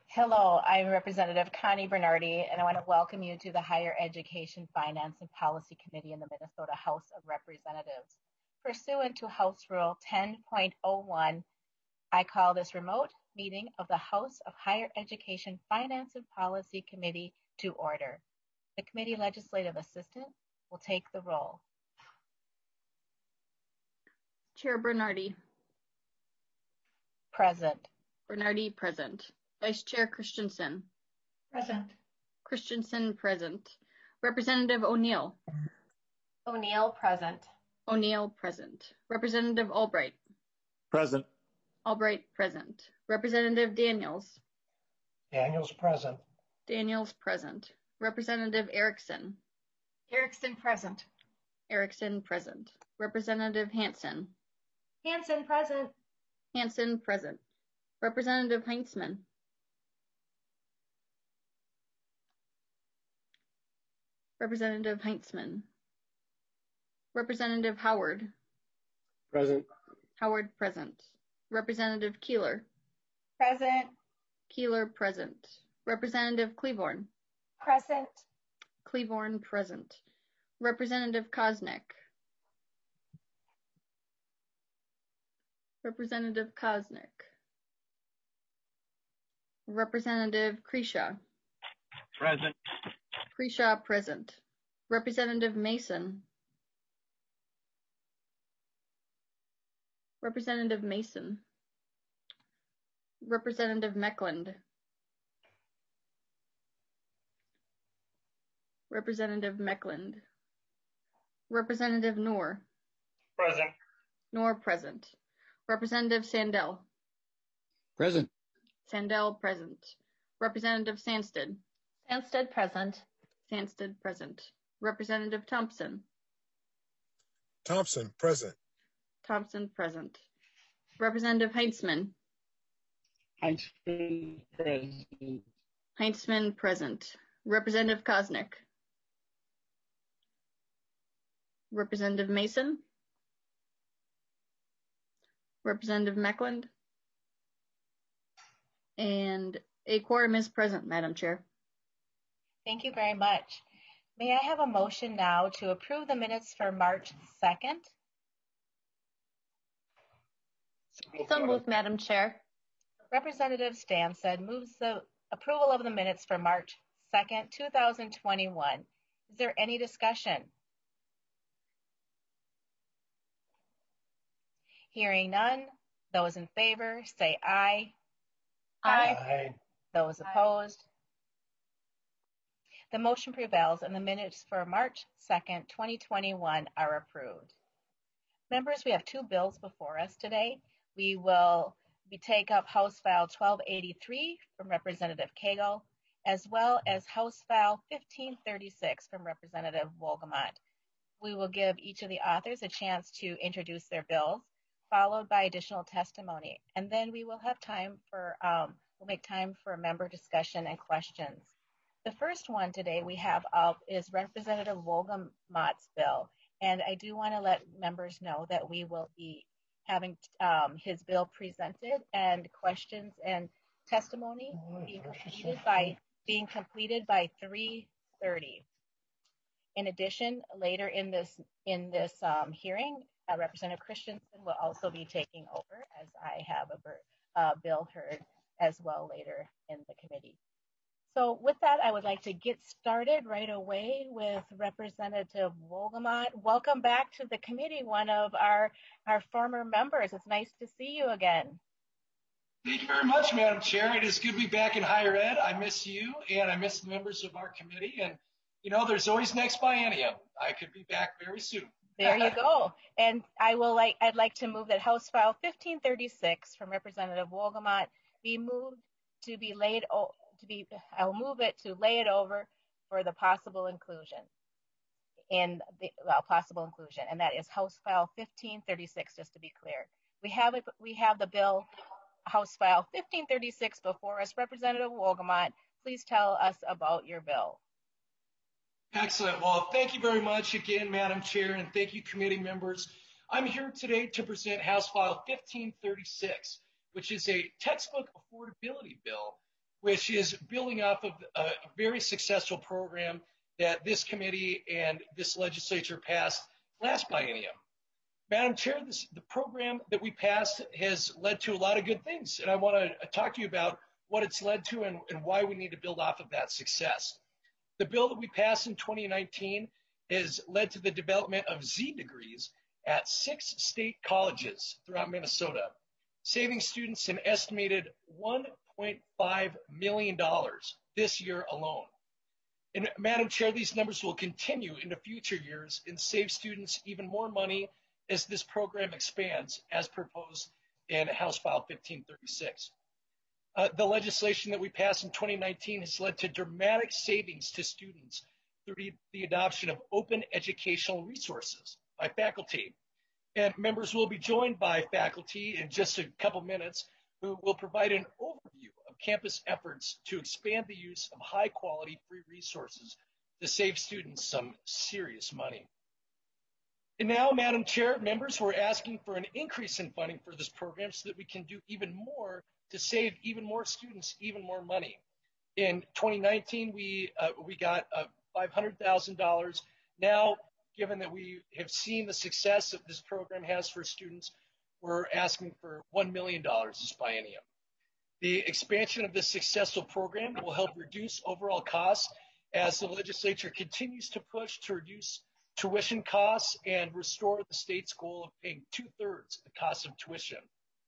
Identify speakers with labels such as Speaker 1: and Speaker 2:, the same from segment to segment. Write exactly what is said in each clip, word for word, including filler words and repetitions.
Speaker 1: Hello, I'm Representative Connie Bernardi, and I want to welcome you to the Higher Education Finance and Policy Committee in the Minnesota House of Representatives. Pursuant to House Rule ten point oh one, I call this remote meeting of the House of Higher Education Finance and Policy Committee to order. The committee legislative assistant will take the roll.
Speaker 2: Chair Bernardi.
Speaker 1: Present.
Speaker 2: Bernardi, present. Vice Chair Christensen.
Speaker 3: Present.
Speaker 2: Christensen, present. Representative O'Neill.
Speaker 3: O'Neill, present.
Speaker 2: O'Neill, present. Representative Albright.
Speaker 4: Present.
Speaker 2: Albright, present. Representative Daniels.
Speaker 5: Daniels, present.
Speaker 2: Daniels, present. Representative Erickson.
Speaker 3: Erickson, present.
Speaker 2: Erickson, present. Representative Hansen.
Speaker 3: Hansen, present.
Speaker 2: Hansen, present. Representative Heintzman. Representative Heintzman. Representative Howard.
Speaker 4: Present.
Speaker 2: Howard, present. Representative Keeler.
Speaker 3: Present.
Speaker 2: Keeler, present. Representative Cleaborn.
Speaker 3: Present.
Speaker 2: Cleaborn, present. Representative Koznick. Representative Koznick. Representative Kresha.
Speaker 4: Present.
Speaker 2: Kresha, present. Representative Mason. Representative Mason. Representative Meckland. Representative Meckland. Representative Noor.
Speaker 5: Present.
Speaker 2: Noor, present. Representative Sandell.
Speaker 4: Present.
Speaker 2: Sandell, present. Representative Sandsted.
Speaker 3: Sandsted, present.
Speaker 2: Sandsted, present. Representative Thompson.
Speaker 6: Thompson, present.
Speaker 2: Thompson, present. Representative Heintzman.
Speaker 4: Heintzman, present.
Speaker 2: Heintzman, present. Representative Koznick. Representative Mason. Representative Meckland. And a quorum is present, Madam Chair.
Speaker 1: Thank you very much. May I have a motion now to approve the minutes for March second?
Speaker 3: So moved, Madam Chair.
Speaker 1: Representative Stansted moves the approval of the minutes for March second, two thousand twenty-one. Is there any discussion? Hearing none, those in favor say aye.
Speaker 3: Aye.
Speaker 5: Aye.
Speaker 1: Those opposed? The motion prevails and the minutes for March second, twenty twenty-one are approved. Members, we have two bills before us today. We will we take up House File twelve eighty-three from Representative Cagle, as well as House File fifteen thirty-six from Representative Wolgamott. We will give each of the authors a chance to introduce their bills, followed by additional testimony, and then we will have time for um, we'll make time for member discussion and questions. The first one today we have up is Representative Wolgamott's bill, and I do want to let members know that we will be having um, his bill presented and questions and testimony being completed by being completed by three thirty. In addition, later in this in this um, hearing, uh, Representative Christensen will also be taking over, as I have a uh, bill heard as well later in the committee. So with that, I would like to get started right away with Representative Wolgamott. Welcome back to the committee, one of our, our former members. It's nice to see you again.
Speaker 7: Thank you very much, Madam Chair. It is good to be back in higher ed. I miss you, and I miss the members of our committee. And, you know, there's always next biennium. I could be back very soon.
Speaker 1: There you go. And I will like, I'd like to move that House File fifteen thirty-six from Representative Wolgamott be moved to be laid over. To be, I'll move it to lay it over for the possible inclusion in the well, possible inclusion, and that is House File fifteen thirty-six. Just to be clear, we have it. We have the bill, House File fifteen thirty-six, before us. Representative Wolgamott, please tell us about your bill.
Speaker 7: Excellent. Well, thank you very much again, Madam Chair, and thank you, committee members. I'm here today to present House File fifteen thirty-six, which is a textbook affordability bill which is building off of a very successful program that this committee and this legislature passed last biennium. Madam Chair, this, the program that we passed has led to a lot of good things, and I want to talk to you about what it's led to and, and why we need to build off of that success. The bill that we passed in twenty nineteen has led to the development of Z degrees at six state colleges throughout Minnesota, saving students an estimated one point five million dollars this year alone. And Madam Chair, these numbers will continue into future years and save students even more money as this program expands, as proposed in House File fifteen thirty-six. Uh, the legislation that we passed in twenty nineteen has led to dramatic savings to students through the, the adoption of open educational resources by faculty. And members will be joined by faculty in just a couple minutes who will provide an overview of campus efforts to expand the use of high quality free resources to save students some serious money. And now, Madam Chair, members, we're asking for an increase in funding for this program so that we can do even more to save even more students even more money. In twenty nineteen, we uh, we got uh, five hundred thousand dollars. Now, given that we have seen the success that this program has for students, we're asking for one million dollars this biennium. The expansion of this successful program will help reduce overall costs as the legislature continues to push to reduce tuition costs and restore the state's goal of paying two-thirds the cost of tuition.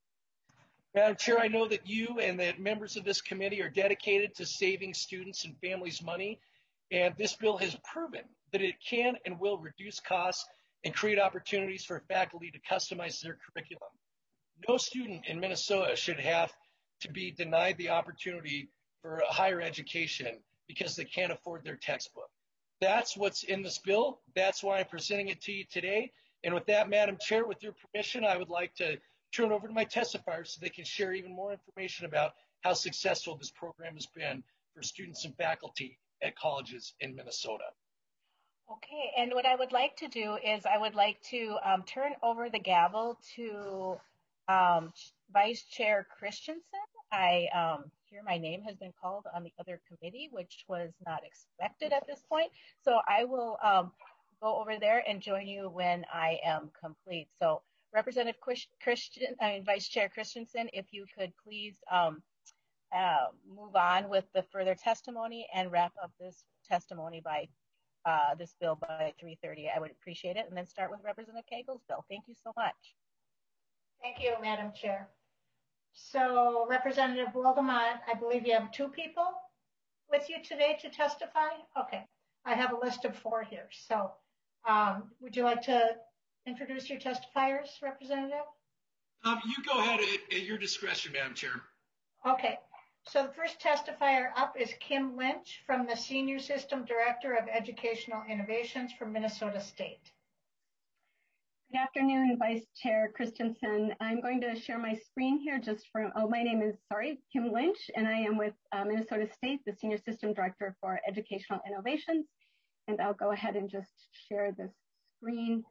Speaker 7: Madam Chair, I know that you and that members of this committee are dedicated to saving students and families money, and this bill has proven that it can and will reduce costs and create opportunities for faculty to customize their curriculum. No student in Minnesota should have to be denied the opportunity for a higher education because they can't afford their textbook. That's what's in this bill. That's why I'm presenting it to you today. And with that, Madam Chair, with your permission, I would like to turn over to my testifiers so they can share even more information about how successful this program has been for students and faculty at colleges in Minnesota.
Speaker 1: Okay, and what I would like to do is I would like to um, turn over the gavel to um, Vice Chair Christensen. I um, hear my name has been called on the other committee, which was not expected at this point. So I will um, go over there and join you when I am complete. So Representative Christian, I mean, Vice Chair Christensen, if you could please um, uh, move on with the further testimony and wrap up this testimony by uh, this bill by three thirty, I would appreciate it. And then start with Representative Cagle's bill. Thank you so much.
Speaker 6: Thank you, Madam Chair. So Representative Wolgamott, I believe you have two people with you today to testify? Okay, I have a list of four here. So um, would you like to introduce your testifiers, Representative?
Speaker 7: Um, you go ahead at, at your discretion, Madam Chair.
Speaker 6: Okay, so the first testifier up is Kim Lynch from the Senior System Director of Educational Innovations from Minnesota State.
Speaker 8: Good afternoon, Vice Chair Christensen. I'm going to share my screen here just for, oh, my name is, sorry, Kim Lynch, and I am with uh, Minnesota State, the Senior System Director for Educational Innovations. And I'll go ahead and just share this screen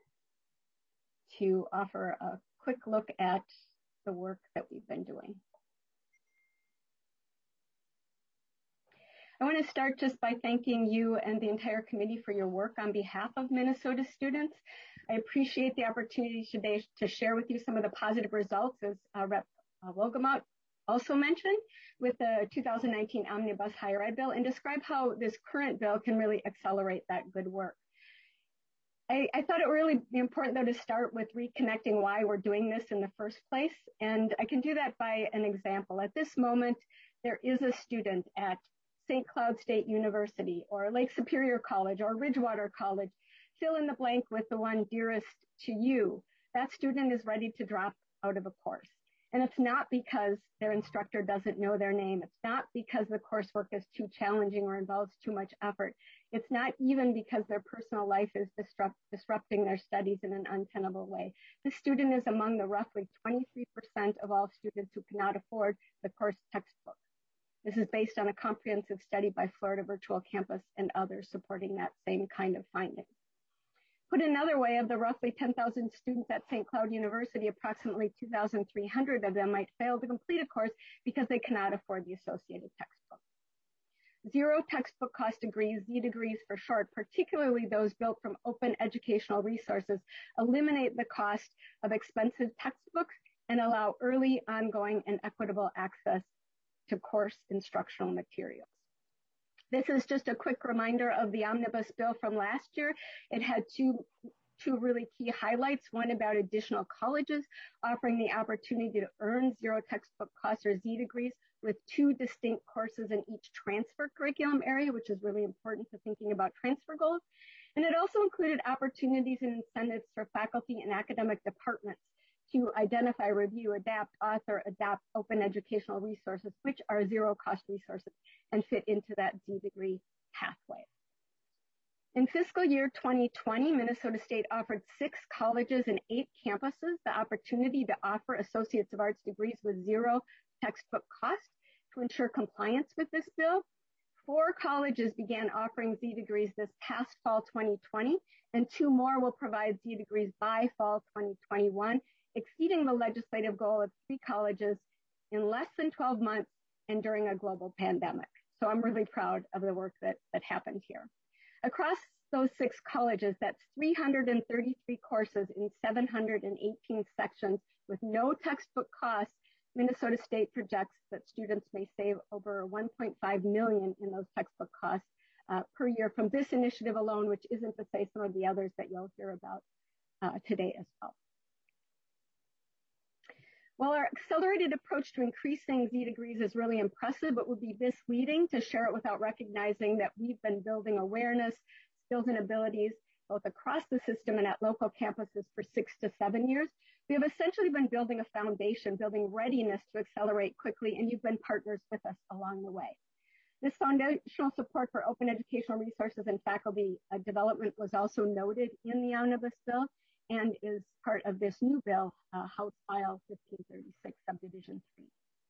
Speaker 8: to offer a quick look at the work that we've been doing. I want to start just by thanking you and the entire committee for your work on behalf of Minnesota students. I appreciate the opportunity today to share with you some of the positive results, as uh, Rep uh, Wolgamott also mentioned, with the two thousand nineteen Omnibus Higher Ed Bill, and describe how this current bill can really accelerate that good work. I, I thought it would really be important, though, to start with reconnecting why we're doing this in the first place, and I can do that by an example. At this moment, there is a student at Saint Cloud State University or Lake Superior College or Ridgewater College, fill in the blank with the one dearest to you. That student is ready to drop out of a course. And it's not because their instructor doesn't know their name. It's not because the coursework is too challenging or involves too much effort. It's not even because their personal life is disrupt, disrupting their studies in an untenable way. This student is among the roughly twenty-three percent of all students who cannot afford the course textbook. This is based on a comprehensive study by Florida Virtual Campus and others supporting that same kind of finding. Put another way, of the roughly ten thousand students at Saint Cloud University, approximately two thousand three hundred of them might fail to complete a course because they cannot afford the associated textbook. Zero textbook cost degrees, Z degrees for short, particularly those built from open educational resources, eliminate the cost of expensive textbooks and allow early, ongoing, and equitable access to course instructional materials. This is just a quick reminder of the omnibus bill from last year. It had two, two really key highlights, one about additional colleges offering the opportunity to earn zero textbook costs or Z degrees with two distinct courses in each transfer curriculum area, which is really important to thinking about transfer goals. And it also included opportunities and incentives for faculty and academic departments to identify, review, adapt, author, adopt open educational resources, which are zero cost resources and fit into that Z degree pathway. In fiscal year twenty twenty, Minnesota State offered six colleges and eight campuses the opportunity to offer Associates of Arts degrees with zero textbook cost. To ensure compliance with this bill, four colleges began offering Z degrees this past fall twenty twenty, and two more will provide Z degrees by fall twenty twenty-one, exceeding the legislative goal of three colleges in less than twelve months and during a global pandemic. So I'm really proud of the work that, that happened here. Across those six colleges, that's three hundred thirty-three courses in seven hundred eighteen sections with no textbook costs. Minnesota State projects that students may save over one point five million dollars in those textbook costs uh, per year from this initiative alone, which isn't to say some of the others that you'll hear about uh, today as well. While our accelerated approach to increasing Z degrees is really impressive, it would be misleading to share it without recognizing that we've been building awareness, skills, and abilities both across the system and at local campuses for six to seven years. We have essentially been building a foundation, building readiness to accelerate quickly, and you've been partners with us along the way. This foundational support for open educational resources and faculty uh, development was also noted in the omnibus bill and is part of this new bill, uh, House File fifteen thirty-six, Subdivision three.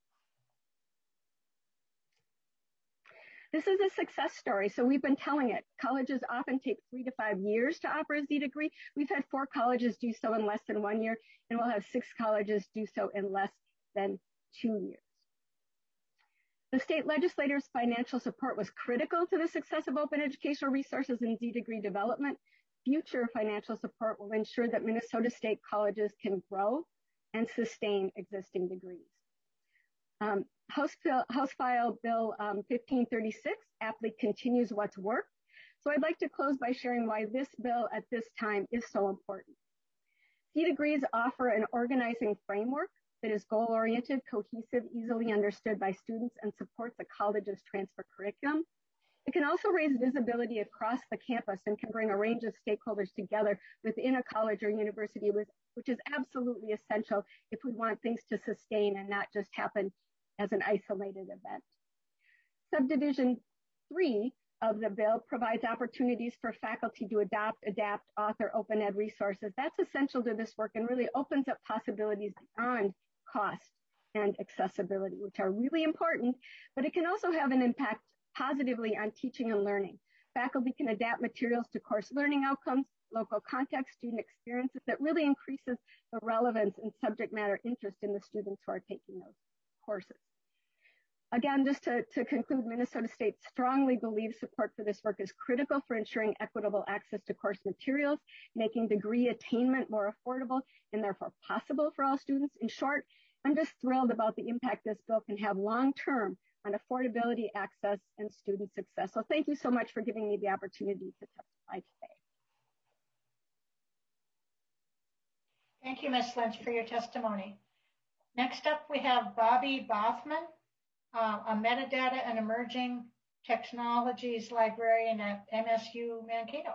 Speaker 8: This is a success story, so we've been telling it. Colleges often take three to five years to offer a Z degree. We've had four colleges do so in less than one year, and we'll have six colleges do so in less than two years. The state legislator's financial support was critical to the success of open educational resources and Z degree development. Future financial support will ensure that Minnesota State colleges can grow and sustain existing degrees. Um, House, bill, House File Bill um, fifteen thirty-six aptly continues what's worked. So I'd like to close by sharing why this bill at this time is so important. Z degrees offer an organizing framework that is goal-oriented, cohesive, easily understood by students, and supports a college's transfer curriculum. It can also raise visibility across the campus and can bring a range of stakeholders together within a college or university, which is absolutely essential if we want things to sustain and not just happen as an isolated event. Subdivision three of the bill provides opportunities for faculty to adopt, adapt, author open ed resources. That's essential to this work and really opens up possibilities beyond cost and accessibility, which are really important, but it can also have an impact positively on teaching and learning. Faculty can adapt materials to course learning outcomes, local context, student experiences that really increases the relevance and subject matter interest in the students who are taking those courses. Again, just to, to conclude, Minnesota State strongly believes support for this work is critical for ensuring equitable access to course materials, making degree attainment more affordable and therefore possible for all students. In short, I'm just thrilled about the impact this bill can have long-term on affordability, access, and student success. So thank you so much for giving me the opportunity to testify today.
Speaker 6: Thank you, Miz Lynch, for your testimony. Next up, we have Bobby Bothman, uh, a metadata and emerging technologies librarian at M S U Mankato.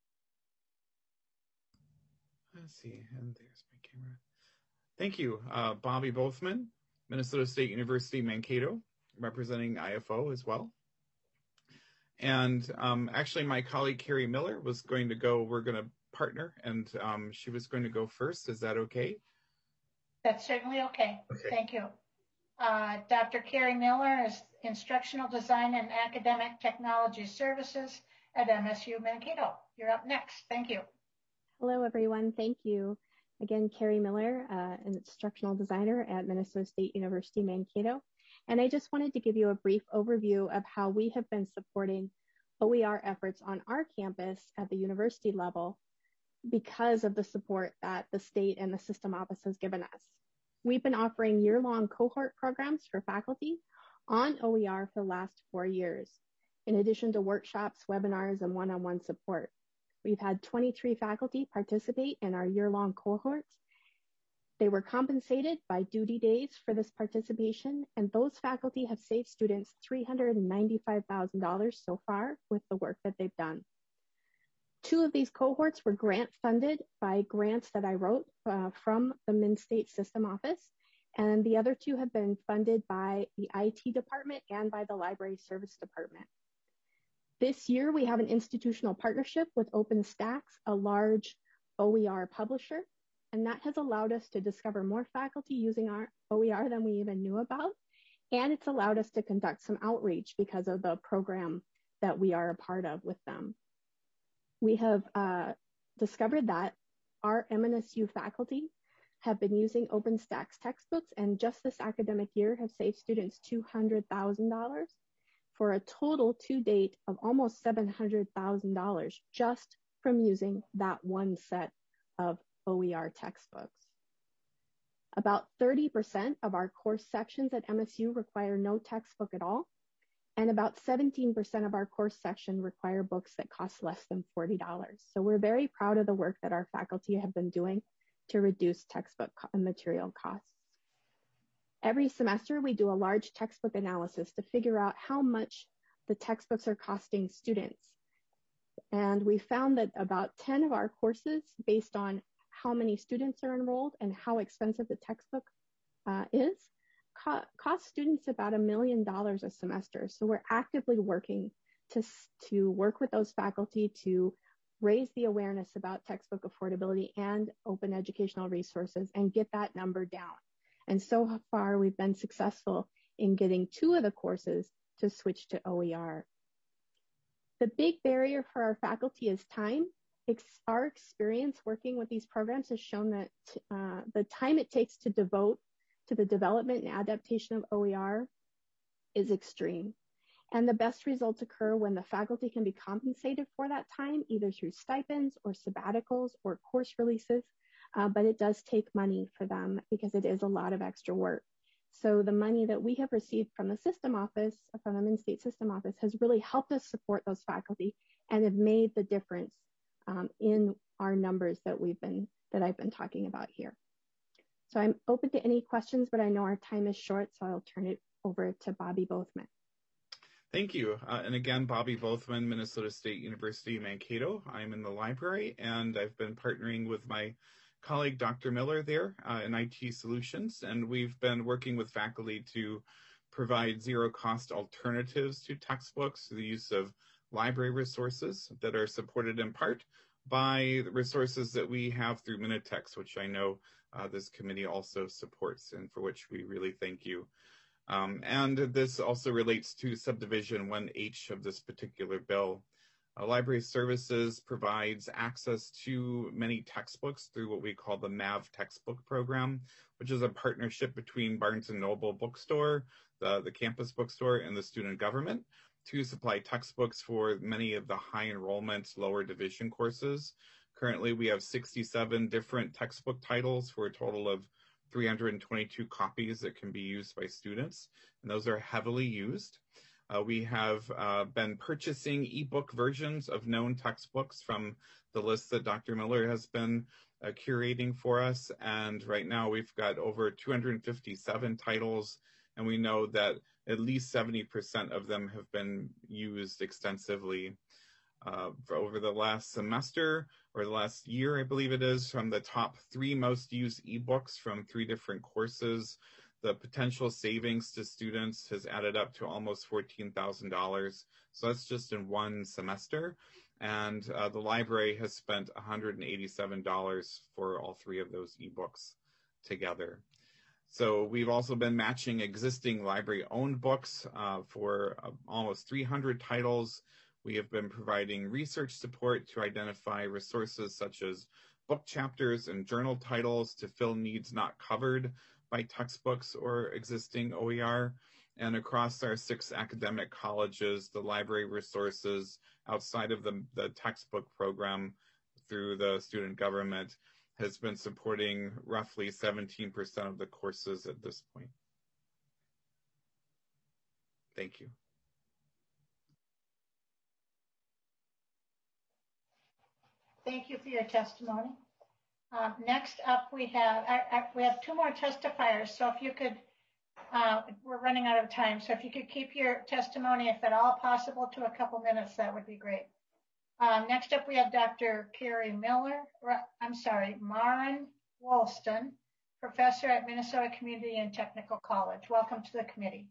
Speaker 9: Let's see, and there's my camera. Thank you, uh, Bobby Bothman, Minnesota State University Mankato, representing I F O as well. And um, actually, my colleague Carrie Miller was going to go, we're going to partner, and um, she was going to go first. Is that okay?
Speaker 6: That's certainly okay. Okay. Thank you. Uh, Doctor Carrie Miller is Instructional Design and Academic Technology Services at M S U Mankato. You're up next. Thank you.
Speaker 10: Hello, everyone. Thank you. Again, Carrie Miller, uh, an instructional designer at Minnesota State University Mankato. And I just wanted to give you a brief overview of how we have been supporting O E R efforts on our campus at the university level because of the support that the state and the system office has given us. We've been offering year-long cohort programs for faculty on O E R for the last four years, in addition to workshops, webinars, and one-on-one support. We've had twenty-three faculty participate in our year-long cohorts. They were compensated by duty days for this participation, and those faculty have saved students three hundred ninety-five thousand dollars so far with the work that they've done. Two of these cohorts were grant funded by grants that I wrote uh, from the Min-State System Office, and the other two have been funded by the I T department and by the Library Service Department. This year, we have an institutional partnership with OpenStax, a large O E R publisher, and that has allowed us to discover more faculty using our O E R than we even knew about, and it's allowed us to conduct some outreach because of the program that we are a part of with them. We have uh, discovered that our M N S U faculty have been using OpenStax textbooks, and just this academic year have saved students two hundred thousand dollars for a total to date of almost seven hundred thousand dollars just from using that one set of O E R textbooks. About thirty percent of our course sections at M S U require no textbook at all, and about seventeen percent of our course section require books that cost less than forty dollars. So we're very proud of the work that our faculty have been doing to reduce textbook and material costs. Every semester, we do a large textbook analysis to figure out how much the textbooks are costing students. And we found that about ten of our courses, based on how many students are enrolled and how expensive the textbook uh, is, co cost students about a million dollars a semester. So we're actively working to, to work with those faculty to raise the awareness about textbook affordability and open educational resources and get that number down. And so far, we've been successful in getting two of the courses to switch to O E R. The big barrier for our faculty is time. Ex our experience working with these programs has shown that uh, the time it takes to devote to the development and adaptation of O E R is extreme. And the best results occur when the faculty can be compensated for that time, either through stipends or sabbaticals or course releases. Uh, but it does take money for them because it is a lot of extra work. So the money that we have received from the system office, from the Min-State System Office, has really helped us support those faculty and have made the difference um, in our numbers that we've been, that I've been talking about here. So I'm open to any questions, but I know our time is short, so I'll turn it over to Bobby Bothman.
Speaker 9: Thank you. Uh, and again, Bobby Bothman, Minnesota State University, Mankato. I'm in the library, and I've been partnering with my colleague, Doctor Miller, there uh, in I T Solutions, and we've been working with faculty to provide zero-cost alternatives to textbooks through the use of library resources that are supported in part by the resources that we have through Minitex, which I know uh, this committee also supports, and for which we really thank you. Um, and this also relates to subdivision one H of this particular bill. Uh, Library Services provides access to many textbooks through what we call the M A V textbook program, which is a partnership between Barnes and Noble bookstore, the, the campus bookstore, and the student government to supply textbooks for many of the high enrollment, lower division courses. Currently, we have sixty-seven different textbook titles for a total of three hundred twenty-two copies that can be used by students, and those are heavily used. Uh, we have uh, been purchasing ebook versions of known textbooks from the list that Doctor Miller has been uh, curating for us. And right now we've got over two hundred fifty-seven titles, and we know that at least seventy percent of them have been used extensively. Uh, for over the last semester or the last year, I believe it is, from the top three most used ebooks from three different courses, the potential savings to students has added up to almost fourteen thousand dollars. So that's just in one semester. And uh, the library has spent one hundred eighty-seven dollars for all three of those ebooks together. So we've also been matching existing library-owned books uh, for uh, almost three hundred titles. We have been providing research support to identify resources such as book chapters and journal titles to fill needs not covered by textbooks or existing O E R. And across our six academic colleges, the library resources outside of the, the textbook program through the student government has been supporting roughly seventeen percent of the courses at this point. Thank you.
Speaker 6: Thank you for your testimony. Uh, next up, we have I, I, we have two more testifiers. So if you could, uh, we're running out of time. So if you could keep your testimony, if at all possible, to a couple minutes, that would be great. Uh, next up, we have Doctor Carrie Miller. I'm sorry, Maren Woolston, professor at Minnesota Community and Technical College. Welcome to the committee.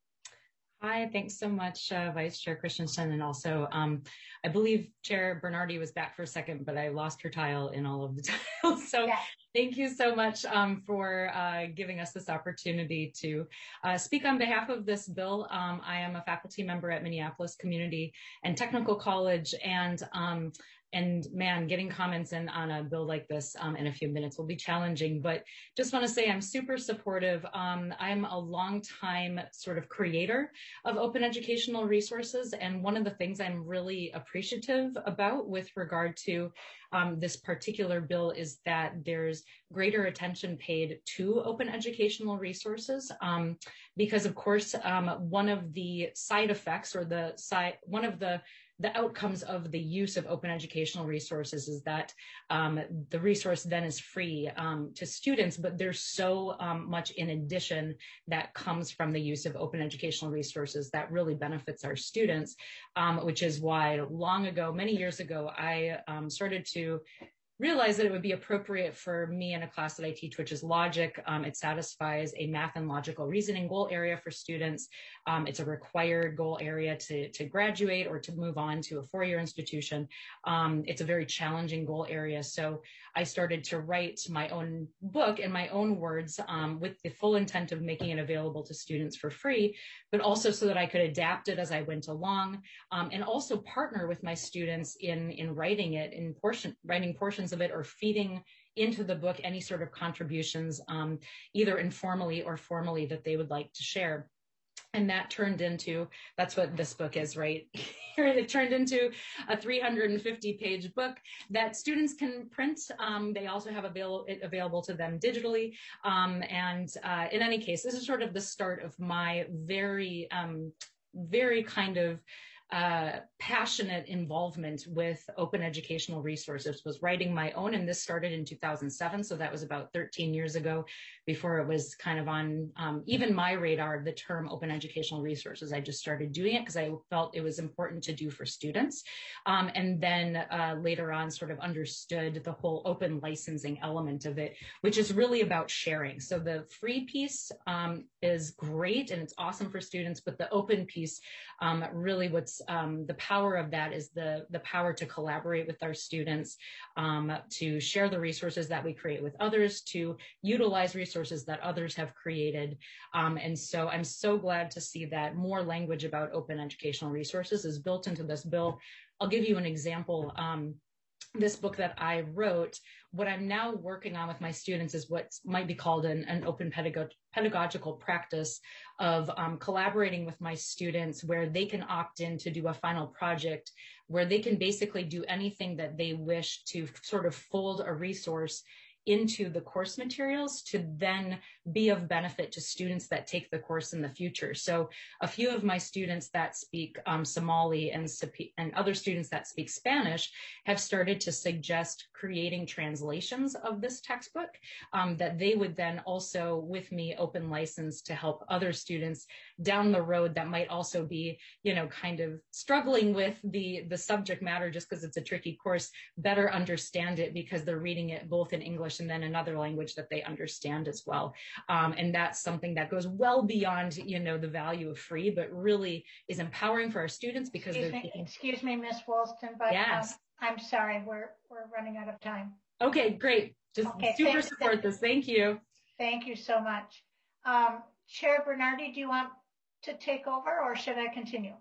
Speaker 11: Hi, thanks so much, uh, Vice Chair Christensen. And also, um, I believe Chair Bernardi was back for a second, but I lost her tile in all of the tiles. So yeah. Thank you so much um, for uh, giving us this opportunity to uh, speak on behalf of this bill. Um, I am a faculty member at Minneapolis Community and Technical College, and um, And man, getting comments in on a bill like this um, in a few minutes will be challenging, but just want to say I'm super supportive. Um, I'm a longtime sort of creator of open educational resources. And one of the things I'm really appreciative about with regard to um, this particular bill is that there's greater attention paid to open educational resources. Um, because of course, um, one of the side effects or the side, one of the The outcomes of the use of open educational resources is that um, the resource then is free um, to students, but there's so um, much in addition that comes from the use of open educational resources that really benefits our students, um, which is why long ago, many years ago, I um, started to realized that it would be appropriate for me in a class that I teach, which is logic. Um, it satisfies a math and logical reasoning goal area for students. Um, it's a required goal area to, to graduate or to move on to a four-year institution. Um, it's a very challenging goal area. So I started to write my own book in my own words um, with the full intent of making it available to students for free, but also so that I could adapt it as I went along um, and also partner with my students in, in writing it, in portion, writing portions of it or feeding into the book any sort of contributions, um, either informally or formally, that they would like to share. And that turned into, that's what this book is right here. It turned into a three hundred fifty page book that students can print. Um, they also have avail- it available to them digitally. Um, and uh, in any case, this is sort of the start of my very, um, very kind of Uh, passionate involvement with open educational resources. Was writing my own, and this started in two thousand seven, so that was about thirteen years ago, before it was kind of on um, even my radar, the term open educational resources. I just started doing it because I felt it was important to do for students, um, and then uh, later on sort of understood the whole open licensing element of it, which is really about sharing. So the free piece um, is great and it's awesome for students, but the open piece um, really what's Um, the power of that is the, the power to collaborate with our students, um, to share the resources that we create with others, to utilize resources that others have created. Um, and so I'm so glad to see that more language about open educational resources is built into this bill. I'll give you an example. Um, this book that I wrote, what I'm now working on with my students is what might be called an, an open pedagog- pedagogical practice of um, collaborating with my students, where they can opt in to do a final project where they can basically do anything that they wish to sort of fold a resource into the course materials to then be of benefit to students that take the course in the future. So a few of my students that speak um, Somali and, and other students that speak Spanish have started to suggest creating translations of this textbook um, that they would then also, with me, open license to help other students down the road that might also be, you know, kind of struggling with the, the subject matter just because it's a tricky course, better understand it because they're reading it both in English and then another language that they understand as well. Um, and that's something that goes well beyond, you know, the value of free, but really is empowering for our students because
Speaker 6: excuse
Speaker 11: they're
Speaker 6: me,
Speaker 11: taking...
Speaker 6: Excuse me, Miz Woolston, but
Speaker 11: yes.
Speaker 6: um, I'm sorry, we're we're running out of time.
Speaker 11: Okay, great. Just
Speaker 6: okay,
Speaker 11: super
Speaker 6: thank,
Speaker 11: support
Speaker 6: thank,
Speaker 11: this. Thank you.
Speaker 6: Thank you so much. Um, Chair Bernardi, do you want to take over or should I continue?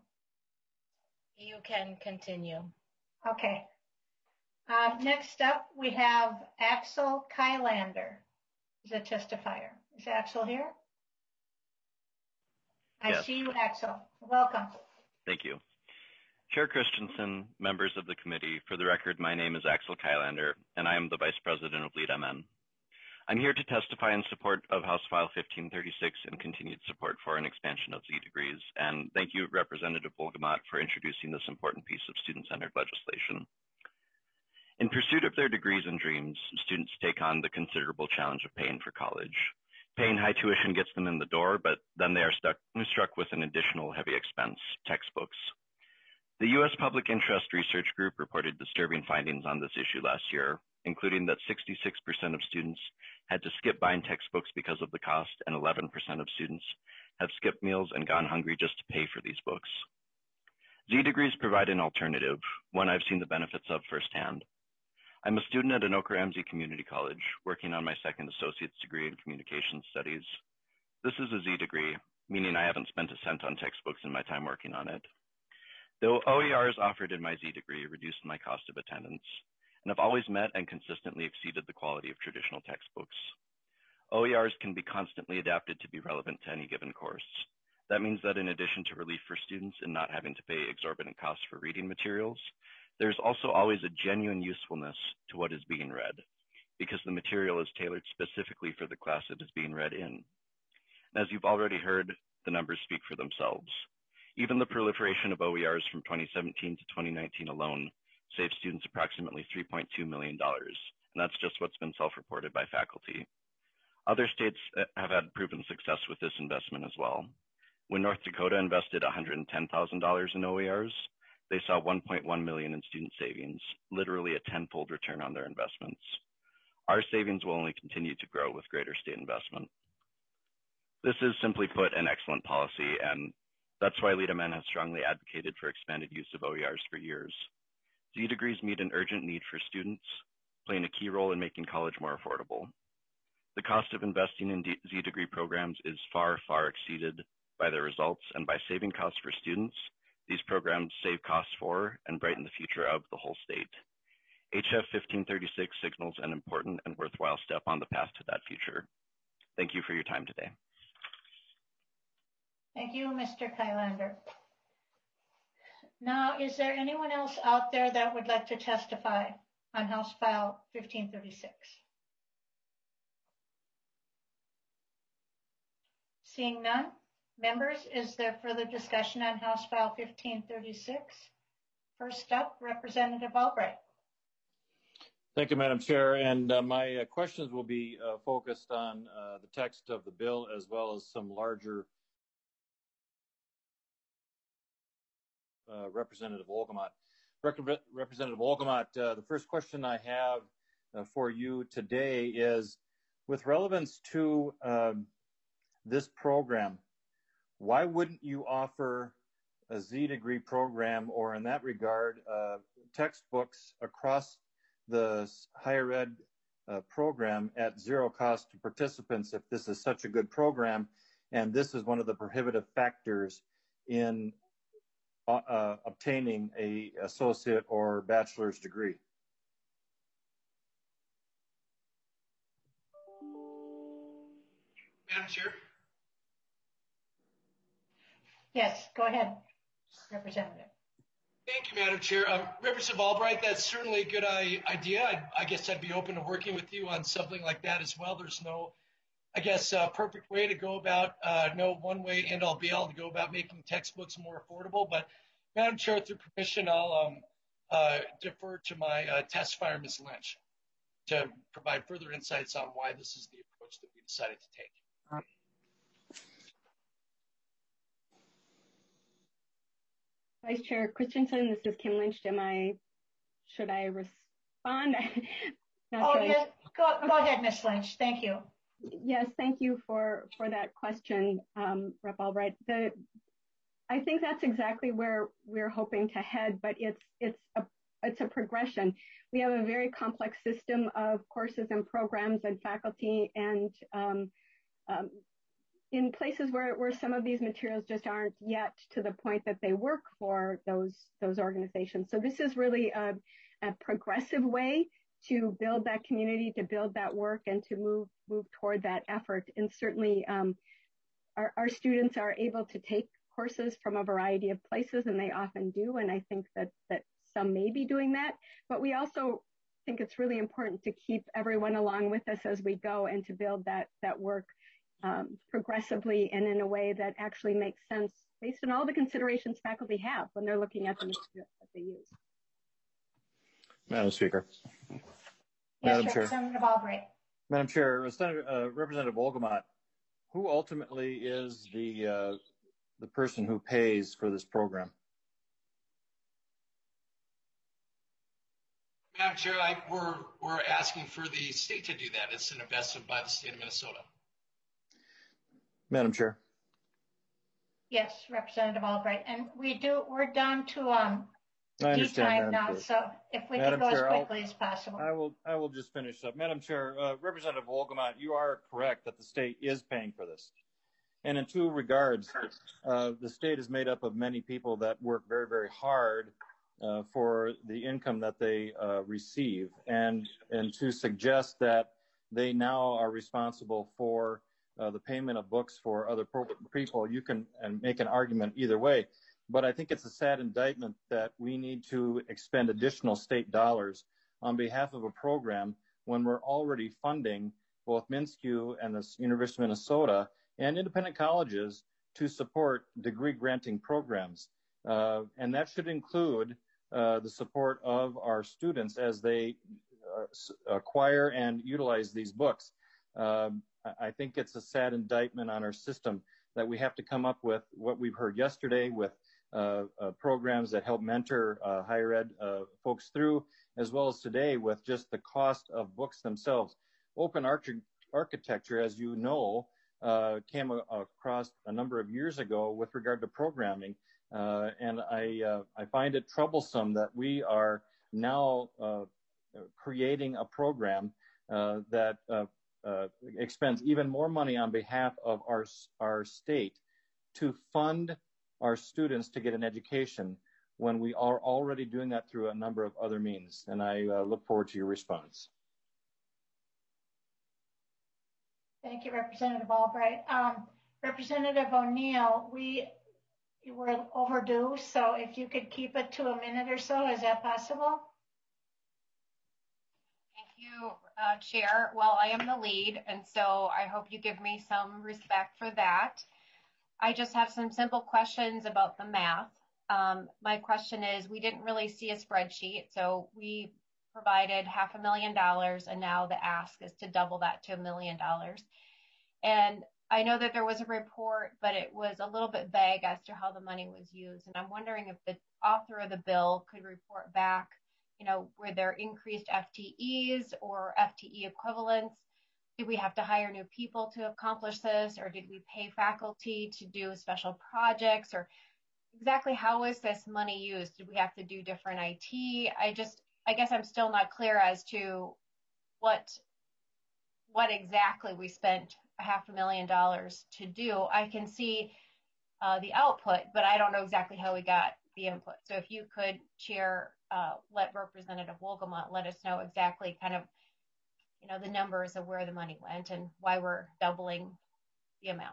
Speaker 1: You can continue.
Speaker 6: Okay. Uh, next up, we have Axel Kylander, is a testifier. Is Axel here? I
Speaker 12: Yes.
Speaker 6: see you, Axel. Welcome.
Speaker 12: Thank you. Chair Christensen, members of the committee, for the record, my name is Axel Kylander, and I am the Vice President of LEAD M N. I'm here to testify in support of House File fifteen thirty-six and continued support for an expansion of Z degrees, and thank you, Representative Wolgamott, for introducing this important piece of student-centered legislation. In pursuit of their degrees and dreams, students take on the considerable challenge of paying for college. Paying high tuition gets them in the door, but then they are stuck, struck with an additional heavy expense, textbooks. The U S Public Interest Research Group reported disturbing findings on this issue last year, including that sixty-six percent of students had to skip buying textbooks because of the cost, and eleven percent of students have skipped meals and gone hungry just to pay for these books. Z degrees provide an alternative, one I've seen the benefits of firsthand. I'm a student at Anoka Ramsey Community College, working on my second associate's degree in communication studies. This is a Z degree, meaning I haven't spent a cent on textbooks in my time working on it. The O E Rs offered in my Z degree reduced my cost of attendance, and have always met and consistently exceeded the quality of traditional textbooks. O E Rs can be constantly adapted to be relevant to any given course. That means that in addition to relief for students in not having to pay exorbitant costs for reading materials, there's also always a genuine usefulness to what is being read, because the material is tailored specifically for the class it is being read in. And as you've already heard, the numbers speak for themselves. Even the proliferation of O E Rs from twenty seventeen to twenty nineteen alone saved students approximately three point two million dollars, and that's just what's been self-reported by faculty. Other states have had proven success with this investment as well. When North Dakota invested one hundred ten thousand dollars in O E Rs, they saw one point one million dollars in student savings, literally a tenfold return on their investments. Our savings will only continue to grow with greater state investment. This is, simply put, an excellent policy, and that's why LEAD M N has strongly advocated for expanded use of O E Rs for years. Z degrees meet an urgent need for students, playing a key role in making college more affordable. The cost of investing in Z degree programs is far, far exceeded by their results, and by saving costs for students, these programs save costs for and brighten the future of the whole state. H F fifteen thirty-six signals an important and worthwhile step on the path to that future. Thank you for your time today.
Speaker 6: Thank you, Mister Kylander. Now, is there anyone else out there that would like to testify on House File fifteen thirty-six? Seeing none, members, is there further discussion on House File fifteen thirty-six? First up, Representative Albright.
Speaker 13: Thank you, Madam Chair. And uh, my uh, questions will be uh, focused on uh, the text of the bill as well as some larger Uh, Representative Wolgamott. Rep Representative Wolgamott, uh, the first question I have uh, for you today is, with relevance to um, this program, why wouldn't you offer a Z degree program, or in that regard, uh, textbooks across the higher ed uh, program at zero cost to participants if this is such a good program, and this is one of the prohibitive factors in Uh, obtaining a associate or bachelor's degree?
Speaker 7: Madam Chair.
Speaker 6: Yes, go ahead, Representative.
Speaker 7: Thank you, Madam Chair. Um, Representative Albright, that's certainly a good idea. I, I guess I'd be open to working with you on something like that as well. There's no, I guess, uh, perfect way to go about, uh, no one way end all be all to go about making textbooks more affordable. But Madam Chair, through permission, I'll um, uh, defer to my uh, testifier, Miz Lynch, to provide further insights on why this is the approach that we decided to take.
Speaker 8: Vice Chair Christensen, this is Kim Lynch. Am I, should I respond?
Speaker 6: Not oh, sure yes. Go, go ahead, Miz Lynch. Thank you.
Speaker 8: Yes, thank you for, for that question, um, Rep Albright. The, I think that's exactly where we're hoping to head, but it's, it's, a, it's a progression. We have a very complex system of courses and programs and faculty, and um, um, in places where, where some of these materials just aren't yet to the point that they work for those, those organizations. So this is really a, a progressive way to build that community, to build that work, and to move, move toward that effort. And certainly um, our, our students are able to take courses from a variety of places, and they often do. And I think that, that some may be doing that, but we also think it's really important to keep everyone along with us as we go and to build that, that work um, progressively and in a way that actually makes sense based on all the considerations faculty have when they're looking at the materials that they use.
Speaker 13: Madam Speaker.
Speaker 6: Yes,
Speaker 13: Madam Chair.
Speaker 6: Representative Albright.
Speaker 13: Madam Chair, uh, Representative Wolgamott, who ultimately is the uh, the person who pays for this program?
Speaker 7: Madam Chair, I, we're, we're asking for the state to do that. It's an investment by the state of Minnesota.
Speaker 13: Madam Chair.
Speaker 6: Yes, Representative Albright. And we do, we're down to um,
Speaker 13: I
Speaker 6: D
Speaker 13: understand,
Speaker 6: time
Speaker 13: Madam
Speaker 6: now,
Speaker 13: Chair.
Speaker 6: so if we
Speaker 13: Madam
Speaker 6: could go
Speaker 13: Chair,
Speaker 6: as quickly
Speaker 13: I'll,
Speaker 6: as possible.
Speaker 13: I will, I will just finish up. Madam Chair, uh, Representative Wolgamott, you are correct that the state is paying for this. And in two regards, uh, the state is made up of many people that work very, very hard uh, for the income that they uh, receive. And, and to suggest that they now are responsible for uh, the payment of books for other people, you can and make an argument either way. But I think it's a sad indictment that we need to expend additional state dollars on behalf of a program when we're already funding both MnSCU and the University of Minnesota and independent colleges to support degree granting programs. Uh, and that should include uh, the support of our students as they uh, acquire and utilize these books. Uh, I think it's a sad indictment on our system that we have to come up with what we've heard yesterday with uh, uh, programs that help mentor uh, higher ed uh, folks through, as well as today with just the cost of books themselves. Open arch- architecture, as you know, Uh, came a- across a number of years ago with regard to programming. Uh, and I, uh, I find it troublesome that we are now uh, creating a program uh, that uh, uh, expends even more money on behalf of our, our state to fund our students to get an education when we are already doing that through a number of other means. And I uh, look forward to your response.
Speaker 6: Thank you, Representative Albright. Um, Representative O'Neill, we were overdue, so if you could keep it to a minute or so, is that possible?
Speaker 14: Thank you, uh, Chair. Well, I am the lead, and so I hope you give me some respect for that. I just have some simple questions about the math. Um, my question is, we didn't really see a spreadsheet, so we provided half a million dollars, and now the ask is to double that to a million dollars. And I know that there was a report, but it was a little bit vague as to how the money was used. And I'm wondering if the author of the bill could report back, you know, were there increased F T Es or F T E equivalents? Did we have to hire new people to accomplish this, or did we pay faculty to do special projects, or exactly how is this money used? Did we have to do different I T? I just, I guess I'm still not clear as to what, what exactly we spent a half a million dollars to do. I can see uh, the output, but I don't know exactly how we got the input. So if you could, Chair, uh, let Representative Wolgamott let us know exactly kind of, you know, the numbers of where the money went and why we're doubling the amount.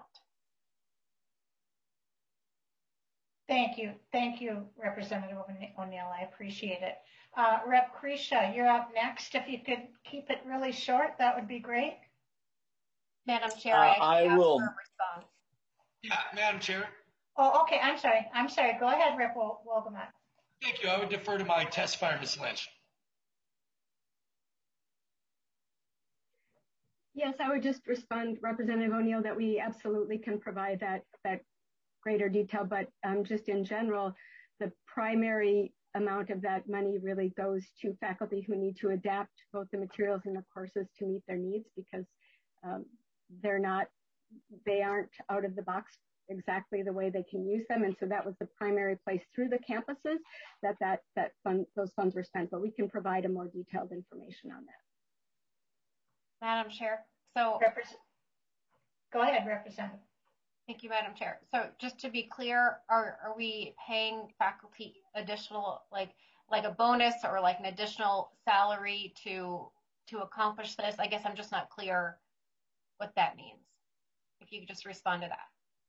Speaker 6: Thank you. Thank you, Representative O'Neill. I appreciate it. Uh, Rep Krisha, you're up next. If you could keep it really short, that would be great.
Speaker 14: Madam Chair,
Speaker 15: uh,
Speaker 14: I,
Speaker 15: I will.
Speaker 14: Response.
Speaker 7: Yeah, Madam Chair.
Speaker 6: Oh, okay. I'm sorry. I'm sorry. Go ahead, Rep Wolgamott.
Speaker 7: Thank you. I would defer to my testifier, Miz Lynch.
Speaker 8: Yes, I would just respond, Representative O'Neill, that we absolutely can provide that, that greater detail, but um, just in general, the primary amount of that money really goes to faculty who need to adapt both the materials and the courses to meet their needs, because um, they're not, they aren't out of the box exactly the way they can use them. And so that was the primary place through the campuses that, that, that fund, those funds were spent, but we can provide a more detailed information on that.
Speaker 14: Madam Chair, so.
Speaker 6: Represent- Go ahead, Representative.
Speaker 14: Thank you, Madam Chair. So just to be clear, are, are we paying faculty additional, like, like a bonus or like an additional salary to, to accomplish this? I guess I'm just not clear what that means. If you could just respond to that.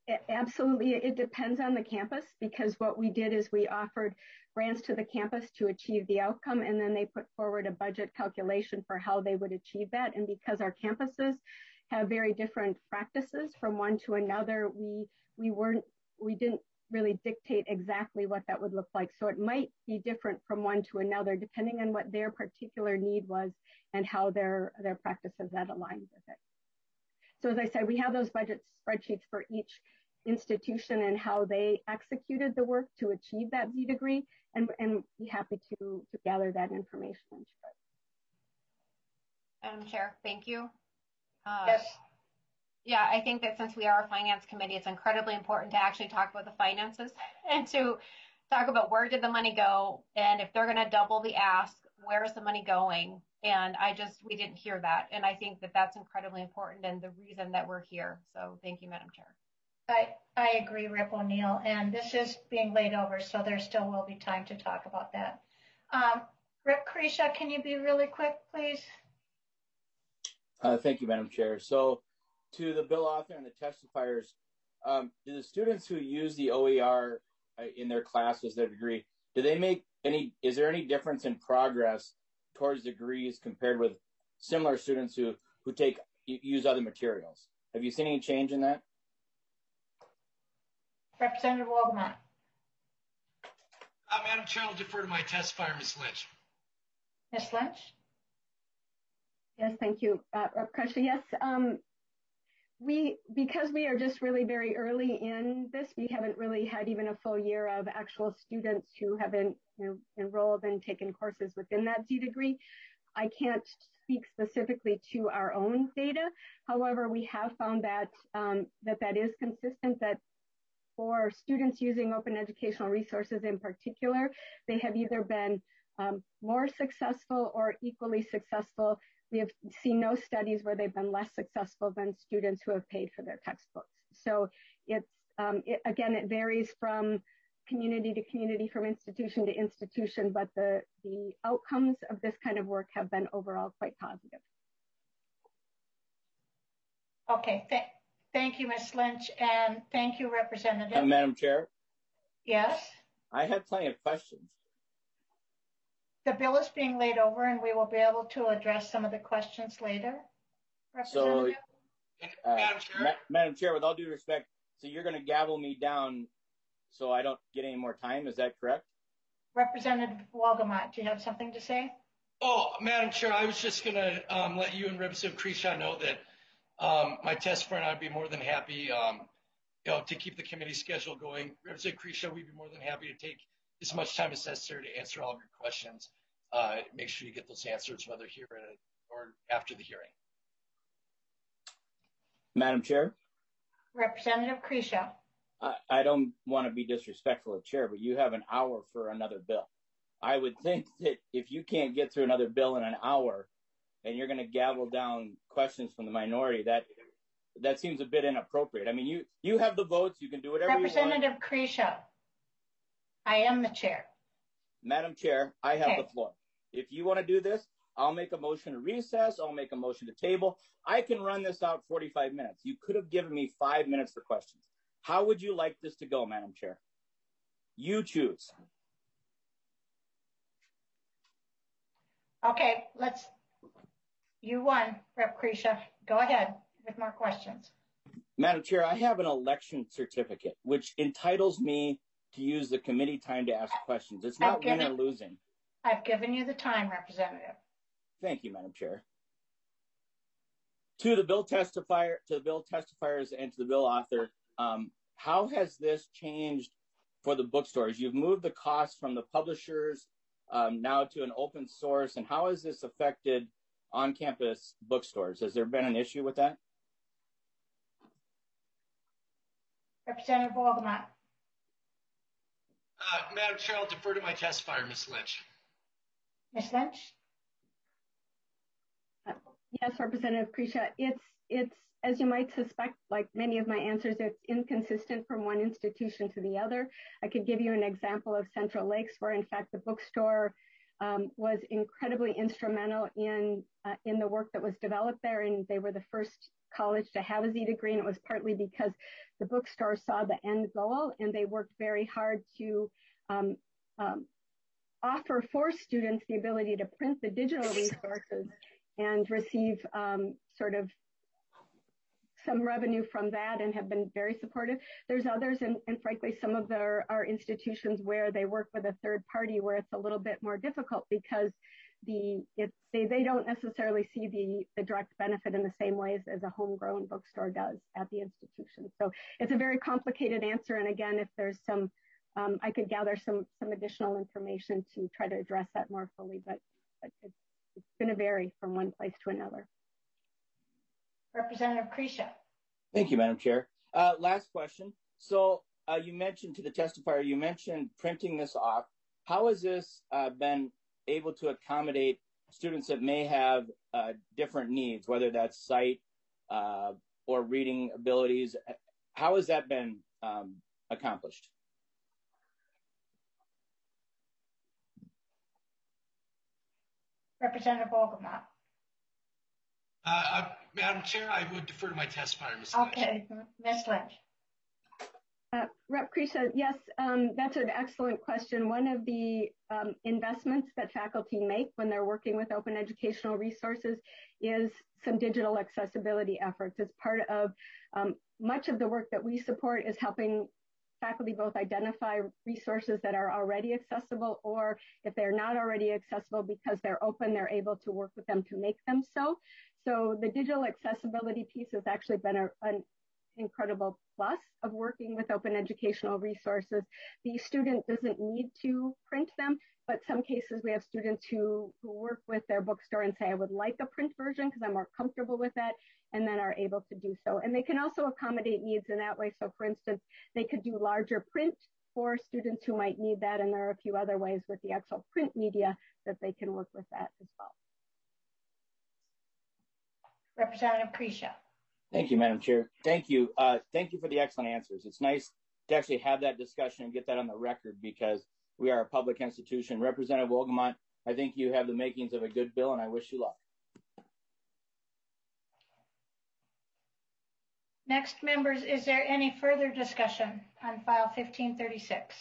Speaker 8: Absolutely. It depends on the campus, because what we did is we offered grants to the campus to achieve the outcome, and then they put forward a budget calculation for how they would achieve that. And because our campuses have very different practices from one to another, we we weren't we didn't really dictate exactly what that would look like. So it might be different from one to another depending on what their particular need was and how their their practices that aligned with it. So as I said, we have those budget spreadsheets for each institution and how they executed the work to achieve that Z degree, and, and be happy to, to gather that information and share it.
Speaker 14: Madam Chair, thank you.
Speaker 6: Uh, yes.
Speaker 14: Yeah, I think that since we are a finance committee, it's incredibly important to actually talk about the finances and to talk about where did the money go, and if they're going to double the ask, where is the money going? And I just, we didn't hear that. And I think that that's incredibly important and the reason that we're here. So thank you, Madam Chair.
Speaker 6: I, I agree, Rep O'Neill, and this is being laid over, so there still will be time to talk about that. Um, Rep Krisha, can you be really quick, please?
Speaker 15: Uh, thank you, Madam Chair. So to the bill author and the testifiers, um, do the students who use the O E R uh, in their class as their degree, do they make any, is there any difference in progress towards degrees compared with similar students who, who take, use other materials? Have you seen any change in that?
Speaker 6: Representative Wolgamott.
Speaker 7: Uh, Madam Chair, I'll defer to my testifier, Miz Lynch.
Speaker 6: Miz Lynch?
Speaker 8: Yes, thank you, uh, Rep Krisha. Yes, um, we, because we are just really very early in this, we haven't really had even a full year of actual students who have been, you know, enrolled and taken courses within that Z degree. I can't speak specifically to our own data. However, we have found that um, that that is consistent, that for students using open educational resources in particular, they have either been um, more successful or equally successful. We have seen no studies where they've been less successful than students who have paid for their textbooks. So it's, um, it, again, it varies from community to community, from institution to institution, but the, the outcomes of this kind of work have been overall quite positive.
Speaker 6: Okay, th thank you, Miz Lynch, and thank you, Representative.
Speaker 15: Uh, Madam Chair?
Speaker 6: Yes?
Speaker 15: I have plenty of questions.
Speaker 6: The bill is being laid over, and we will be able to address some of the questions later. Representative?
Speaker 15: So, uh, Madam Chair? Ma Madam Chair, with all due respect, so you're going to gavel me down so I don't get any more time, is that correct?
Speaker 6: Representative Wolgamott, do you have something to say?
Speaker 7: Oh, Madam Chair, I was just going to um, let you and Representative Krisha know that um, my testifier and I would be more than happy um, you know, to keep the committee schedule going. Representative Krisha, we'd be more than happy to take as much time as necessary to answer all of your questions. Uh, make sure you get those answers, whether here or after the hearing.
Speaker 15: Madam Chair?
Speaker 6: Representative Krisha.
Speaker 15: I, I don't want to be disrespectful of Chair, but you have an hour for another bill. I would think that if you can't get through another bill in an hour and you're going to gavel down questions from the minority, that that seems a bit inappropriate. I mean, you, you have the votes. You can do whatever you want.
Speaker 6: Representative Krisha, I am the chair.
Speaker 15: Madam Chair, I have
Speaker 6: okay.
Speaker 15: the floor. If you want to do this, I'll make a motion to recess. I'll make a motion to table. I can run this out forty-five minutes. You could have given me five minutes for questions. How would you like this to go, Madam Chair? You choose.
Speaker 6: Okay, let's, you won, Rep Krisha. Go ahead with more questions.
Speaker 15: Madam Chair, I have an election certificate, which entitles me to use the committee time to ask questions. It's not win or losing.
Speaker 6: I've given you the time, Representative.
Speaker 15: Thank you, Madam Chair. To the bill testifier, to the bill testifiers and to the bill author, um, how has this changed for the bookstores? You've moved the cost from the publishers um, now to an open source, and how has this affected on-campus bookstores? Has there been an issue with that?
Speaker 6: Representative Wolgamott.
Speaker 7: Uh, Madam Chair, I'll defer to my testifier, Miz Lynch.
Speaker 6: Miz Lynch?
Speaker 8: Uh, yes, Representative Krisha. It's, it's, as you might suspect, like many of my answers, it's inconsistent from one institution to the other. I could give you an example of Central Lakes, where in fact the bookstore um, was incredibly instrumental in uh, in the work that was developed there, and they were the first college to have a Z degree, and it was partly because the bookstore saw the end goal, and they worked very hard to um, um, offer for students the ability to print the digital resources and receive um, sort of some revenue from that, and have been very supportive. There's others, and, and frankly, some of their our institutions where they work with a third party where it's a little bit more difficult because the it, they, they don't necessarily see the, the direct benefit in the same ways as a homegrown bookstore does at the institution. So it's a very complicated answer. And again, if there's some, um, I could gather some some additional information to try to address that more fully, but, but it's, it's going to vary from one place to another.
Speaker 6: Representative Krisha.
Speaker 15: Thank you, Madam Chair. Uh, last question. So uh, you mentioned to the testifier, you mentioned printing this off. How has this uh, been able to accommodate students that may have uh, different needs, whether that's sight uh, or reading abilities? How has that been um, accomplished?
Speaker 6: Representative Wolgamott.
Speaker 7: Uh, uh, Madam Chair, I would defer to my testifier, Miz
Speaker 6: Okay, Miz Lynch.
Speaker 8: Uh, Rep Krisha, yes, um, that's an excellent question. One of the um, investments that faculty make when they're working with open educational resources is some digital accessibility efforts. As part of um, much of the work that we support is helping faculty both identify resources that are already accessible, or if they're not already accessible because they're open, they're able to work with them to make them so. So the digital accessibility piece has actually been a, an incredible plus of working with open educational resources. The student doesn't need to print them, but some cases we have students who, who work with their bookstore and say, I would like a print version because I'm more comfortable with that, and then are able to do so. And they can also accommodate needs in that way. So for instance, they could do larger print for students who might need that, and there are a few other ways with the actual print media that they can work with that as well.
Speaker 6: Representative Krisha.
Speaker 15: Thank you, Madam Chair. Thank you. Uh, thank you for the excellent answers. It's nice to actually have that discussion and get that on the record because we are a public institution. Representative Wolgamott, I think you have the makings of a good bill, and I wish you luck.
Speaker 6: Next, members, is there any further discussion on file fifteen thirty-six?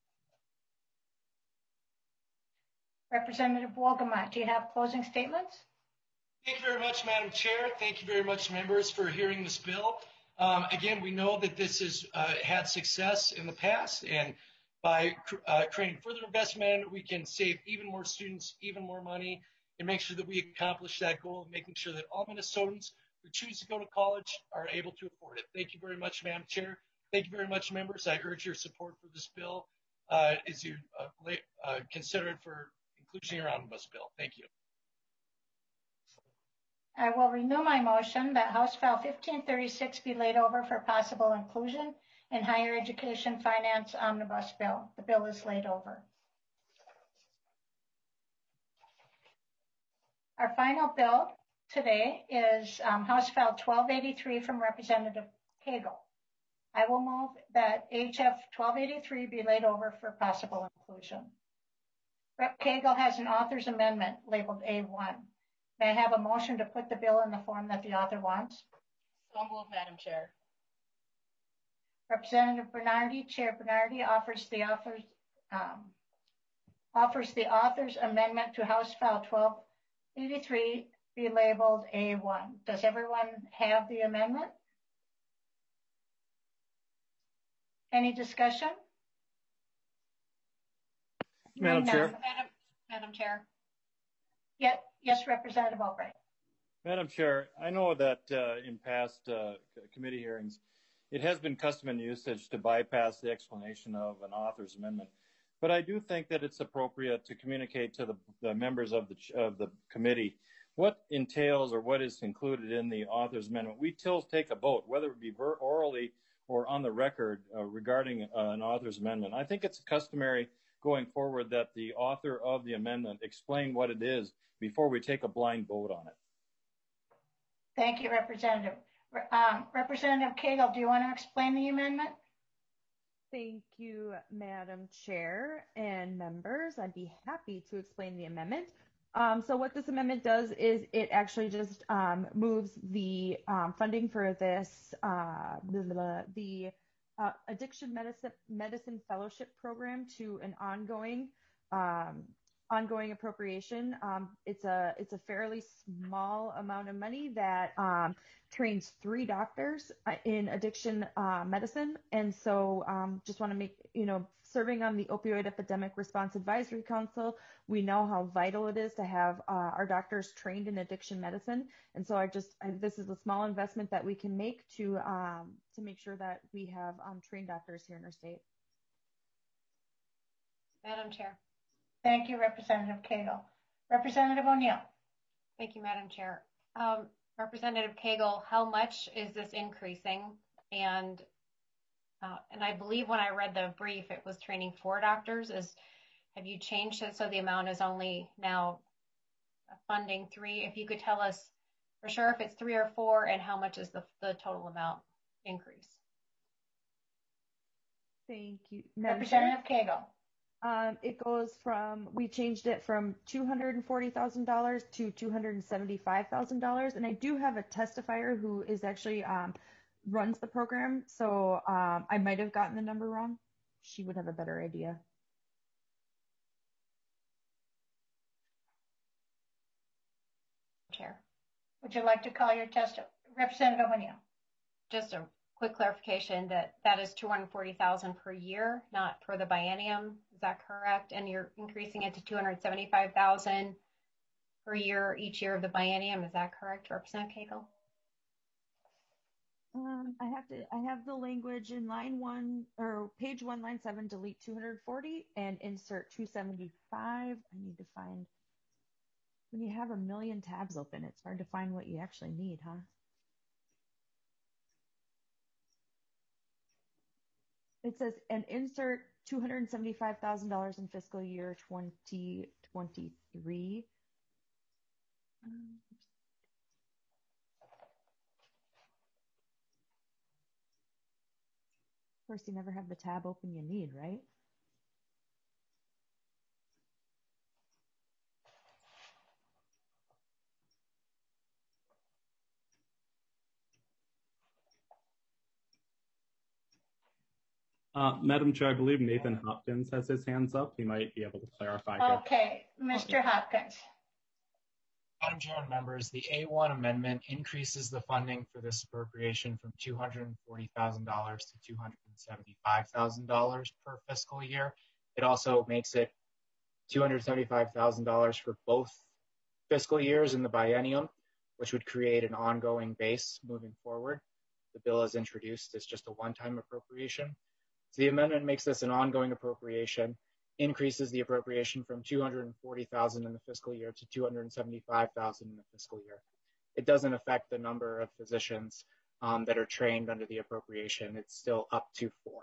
Speaker 6: Representative Wolgamott, do you have closing statements?
Speaker 7: Thank you very much, Madam Chair. Thank you very much, members, for hearing this bill. Um, again, we know that this has uh, had success in the past, and by uh, creating further investment in it, we can save even more students, even more money, and make sure that we accomplish that goal of making sure that all Minnesotans who choose to go to college are able to afford it. Thank you very much, Madam Chair. Thank you very much, members. I urge your support for this bill uh, as you uh, uh, consider it for inclusion in your omnibus bill. Thank you.
Speaker 6: I will renew my motion that House File fifteen thirty-six be laid over for possible inclusion in Higher Education Finance Omnibus Bill. The bill is laid over. Our final bill today is um, House File twelve eighty-three from Representative Cagle. I will move that H F twelve eighty-three be laid over for possible inclusion. Rep Cagle has an author's amendment labeled A one. May I have a motion to put the bill in the form that the author wants?
Speaker 1: So moved, Madam Chair.
Speaker 6: Representative Bernardi, Chair Bernardi, offers the author's um, offers the author's amendment to House File twelve eighty-three be labeled A one. Does everyone have the amendment? Any discussion?
Speaker 13: Madam
Speaker 6: no,
Speaker 13: Chair.
Speaker 6: No.
Speaker 14: Madam, Madam Chair.
Speaker 6: Yeah, yes, Representative Albright.
Speaker 13: Madam Chair, I know that uh, in past uh, committee hearings, it has been custom and usage to bypass the explanation of an author's amendment. But I do think that it's appropriate to communicate to the, the members of the, of the committee what entails or what is included in the author's amendment. We still take a vote, whether it be orally or on the record uh, regarding uh, an author's amendment. I think it's customary going forward that the author of the amendment explain what it is before we take a blind vote on it.
Speaker 6: Thank you, Representative. Um, Representative Cagle, do you want to explain the amendment?
Speaker 16: Thank you, Madam Chair and members. I'd be happy to explain the amendment. Um, so what this amendment does is it actually just um, moves the um, funding for this, uh, the, the uh, Addiction Medicine, Medicine Fellowship Program to an ongoing um, ongoing appropriation. Um, it's a it's a fairly small amount of money that um, trains three doctors in addiction uh, medicine, and so um, just want to make you know serving on the Opioid Epidemic Response Advisory Council, we know how vital it is to have uh, our doctors trained in addiction medicine, and so I just I, this is a small investment that we can make to um, to make sure that we have um, trained doctors here in our state.
Speaker 14: Madam Chair.
Speaker 6: Thank you, Representative Cagle. Representative O'Neill.
Speaker 14: Thank you, Madam Chair. Um, Representative Cagle, how much is this increasing? And uh, and I believe when I read the brief, it was training four doctors. Is have you changed it so the amount is only now funding three? If you could tell us for sure if it's three or four, and how much is the the total amount increase?
Speaker 16: Thank you,
Speaker 6: Representative Cagle.
Speaker 16: Um, it goes from, we changed it from two hundred forty thousand dollars to two hundred seventy-five thousand dollars. And I do have a testifier who is actually, um, runs the program. So, um, I might have gotten the number wrong. She would have a better idea.
Speaker 14: Chair.
Speaker 6: Would you like to call your test, Representative O'Neill?
Speaker 14: Just a quick clarification that that is two hundred forty thousand dollars per year, not per the biennium. Is that correct? And you're increasing it to two hundred seventy-five thousand dollars per year each year of the biennium. Is that correct, Representative Cagle?
Speaker 16: Um, I have to, I have the language in line one or page one, line seven, delete two hundred forty and insert two seventy-five. I need to find, when you have a million tabs open, it's hard to find what you actually need, huh? It says, and insert two hundred seventy-five thousand dollars in fiscal year twenty twenty-three. Um, of course, you never have the tab open you need, right?
Speaker 17: Uh, Madam Chair, I believe Nathan Hopkins has his hands up. He might be able to clarify here.
Speaker 6: Okay, Mister Hopkins.
Speaker 18: Madam Chair and members, the A one amendment increases the funding for this appropriation from two hundred forty thousand dollars to two hundred seventy-five thousand dollars per fiscal year. It also makes it two hundred seventy-five thousand dollars for both fiscal years in the biennium, which would create an ongoing base moving forward. The bill is introduced as just a one-time appropriation. So the amendment makes this an ongoing appropriation, increases the appropriation from two hundred forty thousand dollars in the fiscal year to two hundred seventy-five thousand dollars in the fiscal year. It doesn't affect the number of physicians um, that are trained under the appropriation. It's still up to four.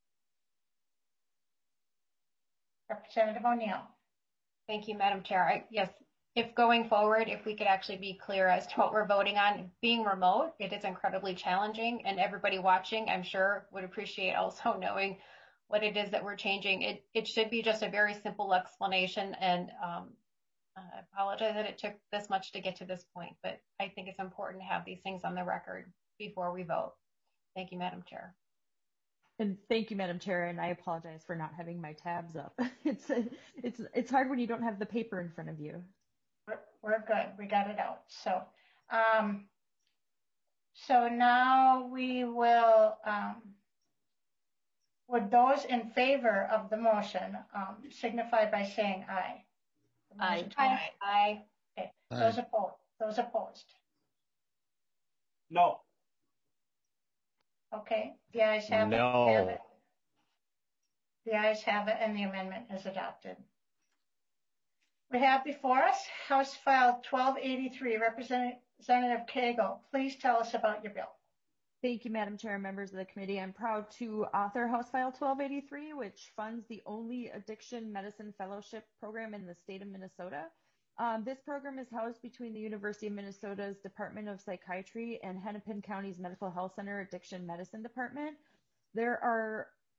Speaker 6: Representative O'Neill.
Speaker 14: Thank you, Madam Chair. I, yes, if going forward, if we could actually be clear as to what we're voting on, being remote, it is incredibly challenging, and everybody watching, I'm sure, would appreciate also knowing what it is that we're changing. It it should be just a very simple explanation, and um, I apologize that it took this much to get to this point, but I think it's important to have these things on the record before we vote. Thank you, Madam Chair.
Speaker 16: And thank you, Madam Chair, and I apologize for not having my tabs up. It's it's it's hard when you don't have the paper in front of you.
Speaker 6: We're, we're good. We got it out. So, um, so now we will. Um, would those in favor of the motion um, signify by saying aye?
Speaker 14: Aye. Aye. Aye.
Speaker 6: Okay.
Speaker 4: Aye.
Speaker 6: Those opposed. Those opposed.
Speaker 4: No.
Speaker 6: Okay. The ayes have it.
Speaker 4: No.
Speaker 6: Have it. The ayes have it, and the amendment is adopted. We have before us House File twelve eighty-three. Representative Cagle, please tell us about your bill.
Speaker 16: Thank you, Madam Chair and members of the committee. I'm proud to author House File twelve eighty-three, which funds the only addiction medicine fellowship program in the state of Minnesota. Um, this program is housed between the University of Minnesota's Department of Psychiatry and Hennepin County's Medical Health Center Addiction Medicine Department. There are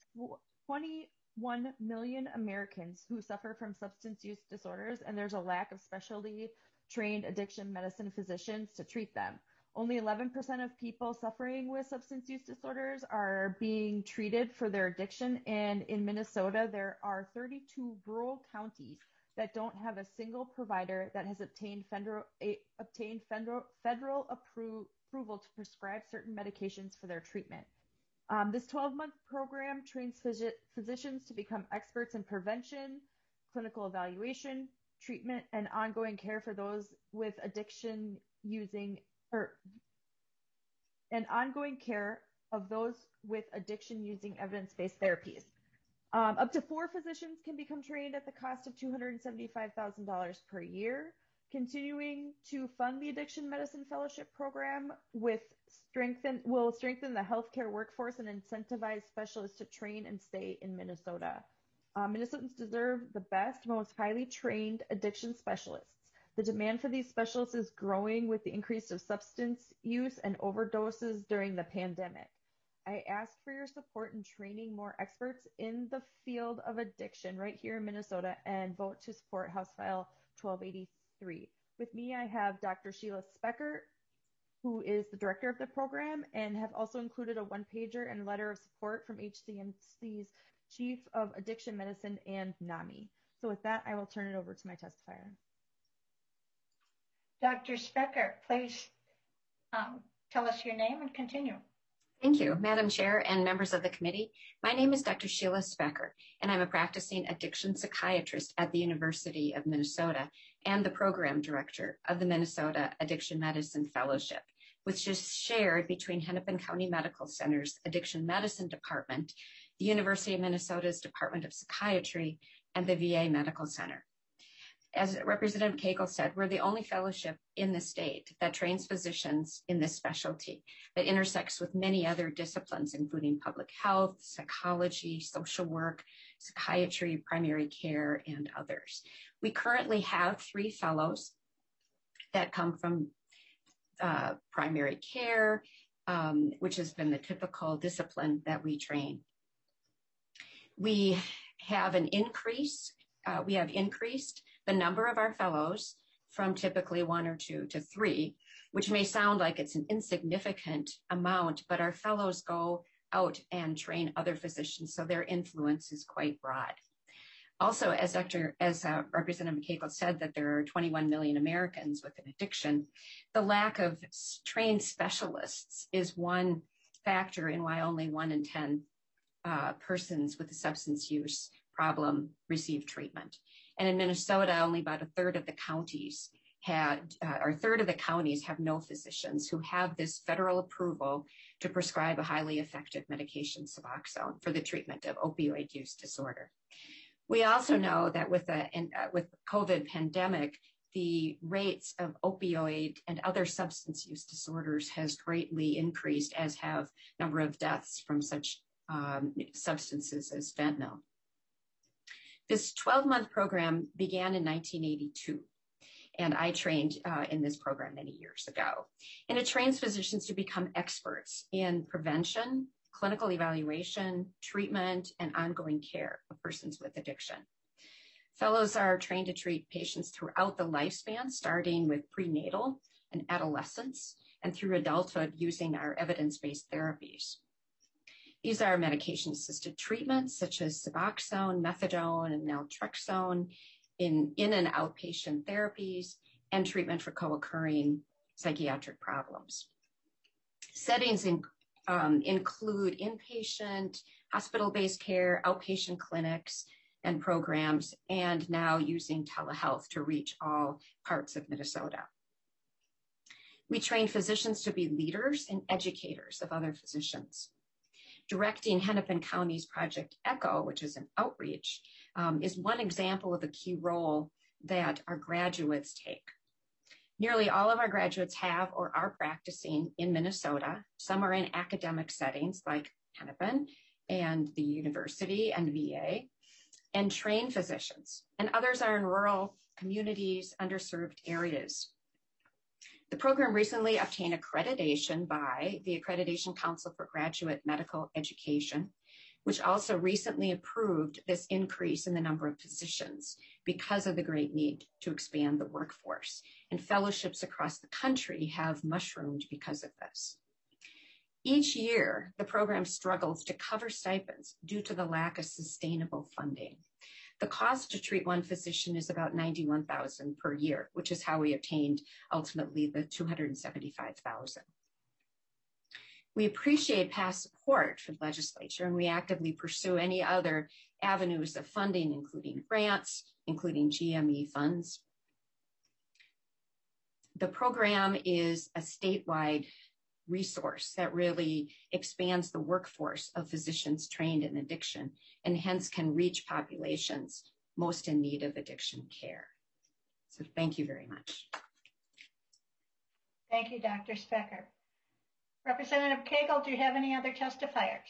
Speaker 16: twenty-one million Americans who suffer from substance use disorders, and there's a lack of specialty trained addiction medicine physicians to treat them. Only eleven percent of people suffering with substance use disorders are being treated for their addiction. And in Minnesota, there are thirty-two rural counties that don't have a single provider that has obtained federal, a, obtained federal, federal appro- approval to prescribe certain medications for their treatment. Um, this twelve-month program trains phys- physicians to become experts in prevention, clinical evaluation, treatment, and ongoing care for those with addiction using or and ongoing care of those with addiction using evidence-based therapies. Um, up to four physicians can become trained at the cost of two hundred seventy-five thousand dollars per year. Continuing to fund the Addiction Medicine Fellowship Program with strengthen will strengthen the healthcare workforce and incentivize specialists to train and stay in Minnesota. Uh, Minnesotans deserve the best, most highly trained addiction specialists. The demand for these specialists is growing with the increase of substance use and overdoses during the pandemic. I ask for your support in training more experts in the field of addiction right here in Minnesota, and vote to support House File twelve eighty-three. With me, I have Doctor Sheila Specker, who is the director of the program, and have also included a one-pager and letter of support from H C M C's Chief of Addiction Medicine and NAMI. So with that, I will turn it over to my testifier.
Speaker 6: Doctor Specker, please um, tell us your name and continue.
Speaker 19: Thank you, Madam Chair and members of the committee. My name is Doctor Sheila Specker, and I'm a practicing addiction psychiatrist at the University of Minnesota and the program director of the Minnesota Addiction Medicine Fellowship, which is shared between Hennepin County Medical Center's Addiction Medicine Department, the University of Minnesota's Department of Psychiatry, and the V A Medical Center. As Representative Cagle said, we're the only fellowship in the state that trains physicians in this specialty that intersects with many other disciplines, including public health, psychology, social work, psychiatry, primary care, and others. We currently have three fellows that come from uh, primary care, um, which has been the typical discipline that we train. We have an increase, uh, we have increased the number of our fellows from typically one or two to three, which may sound like it's an insignificant amount, but our fellows go out and train other physicians, so their influence is quite broad. Also, as Doctor as uh, Representative Cagle said, that there are twenty-one million Americans with an addiction, the lack of trained specialists is one factor in why only one in ten uh, persons with a substance use problem receive treatment. And in Minnesota, only about a third of the counties had, uh, or a third of the counties have no physicians who have this federal approval to prescribe a highly effective medication, Suboxone, for the treatment of opioid use disorder. We also know that with the in, uh, with the COVID pandemic, the rates of opioid and other substance use disorders has greatly increased, as have number of deaths from such um, substances as fentanyl. This twelve-month program began in nineteen eighty-two, and I trained uh, in this program many years ago. And it trains physicians to become experts in prevention, clinical evaluation, treatment, and ongoing care of persons with addiction. Fellows are trained to treat patients throughout the lifespan, starting with prenatal and adolescence, and through adulthood using our evidence-based therapies. These are medication-assisted treatments such as Suboxone, methadone, and naltrexone in in- and outpatient therapies, and treatment for co-occurring psychiatric problems. Settings in, um, include inpatient, hospital-based care, outpatient clinics, and programs, and now using telehealth to reach all parts of Minnesota. We train physicians to be leaders and educators of other physicians. Directing Hennepin County's Project ECHO, which is an outreach, um, is one example of a key role that our graduates take. Nearly all of our graduates have or are practicing in Minnesota. Some are in academic settings like Hennepin and the university and V A, and train physicians, and others are in rural communities, underserved areas. The program recently obtained accreditation by the Accreditation Council for Graduate Medical Education which also recently approved this increase in the number of positions because of the great need to expand the workforce. And fellowships across the country have mushroomed because of this. Each year, the program struggles to cover stipends due to the lack of sustainable funding. The cost to treat one physician is about ninety-one thousand dollars per year, which is how we obtained ultimately the two hundred seventy-five thousand dollars. We appreciate past support for the legislature, and we actively pursue any other avenues of funding, including grants, including G M E funds. The program is a statewide resource that really expands the workforce of physicians trained in addiction and hence can reach populations most in need of addiction care. So thank you very much.
Speaker 6: Thank you, Doctor Specker. Representative Cagle, do you have any other testifiers?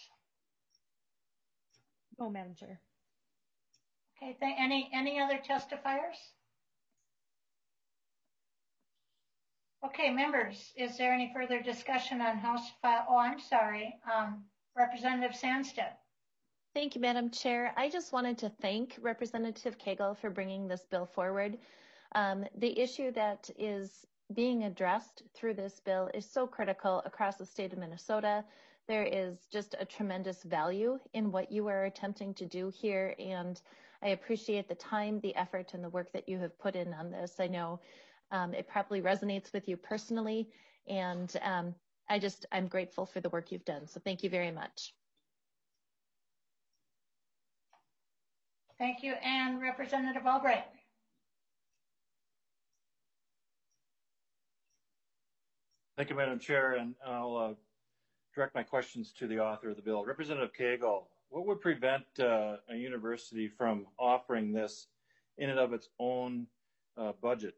Speaker 16: No, Madam Chair.
Speaker 6: Okay, th- any, any other testifiers? Okay, members, is there any further discussion on House File? Oh, I'm sorry, um, Representative Sandstead.
Speaker 3: Thank you, Madam Chair. I just wanted to thank Representative Cagle for bringing this bill forward. Um, the issue that is being addressed through this bill is so critical across the state of Minnesota. There is just a tremendous value in what you are attempting to do here, and I appreciate the time, the effort, and the work that you have put in on this. I know um, it probably resonates with you personally, and um, I just, I'm grateful for the work you've done. So thank you very much.
Speaker 6: Thank you. And Representative Albright.
Speaker 13: Thank you, Madam Chair, and I'll uh, direct my questions to the author of the bill. Representative Cagle, what would prevent uh, a university from offering this in and of its own uh, budget?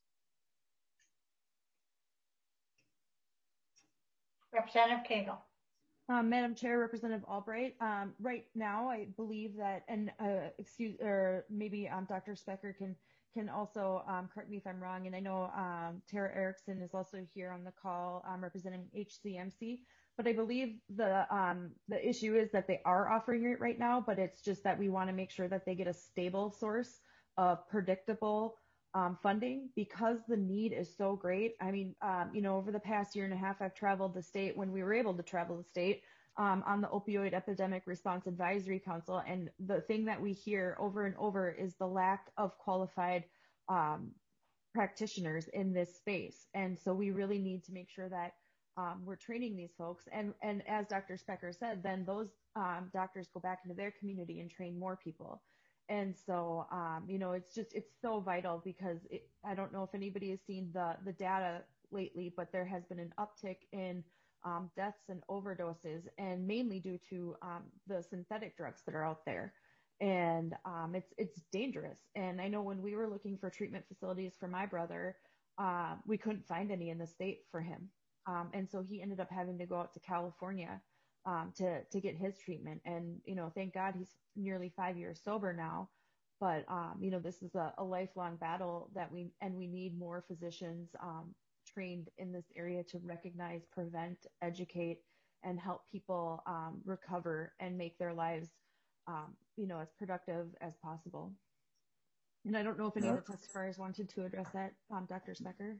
Speaker 6: Representative Cagle.
Speaker 16: Um, Madam Chair, Representative Albright, um, right now I believe that, and uh, excuse, or maybe um, Doctor Specker can can also um, correct me if I'm wrong, and I know um, Tara Erickson is also here on the call um, representing H C M C, but I believe the um, the issue is that they are offering it right now, but it's just that we want to make sure that they get a stable source of predictable um, funding because the need is so great. I mean, um, you know, over the past year and a half, I've traveled the state when we were able to travel the state um, on the Opioid Epidemic Response Advisory Council. And the thing that we hear over and over is the lack of qualified um, practitioners in this space. And so we really need to make sure that um, we're training these folks. And, and as Doctor Specker said, then those um, doctors go back into their community and train more people. And so, um, you know, it's just, it's so vital because it, I don't know if anybody has seen the, the data lately, but there has been an uptick in um, deaths and overdoses, and mainly due to um, the synthetic drugs that are out there. And um, it's, it's dangerous. And I know when we were looking for treatment facilities for my brother, uh, we couldn't find any in the state for him. Um, and so he ended up having to go out to California Um, to to get his treatment. And, you know, thank God he's nearly five years sober now. But, um, you know, this is a, a lifelong battle that we, and we need more physicians um, trained in this area to recognize, prevent, educate, and help people um, recover and make their lives, um, you know, as productive as possible. And I don't know if any of the testifiers wanted to address that, um, Doctor Specker.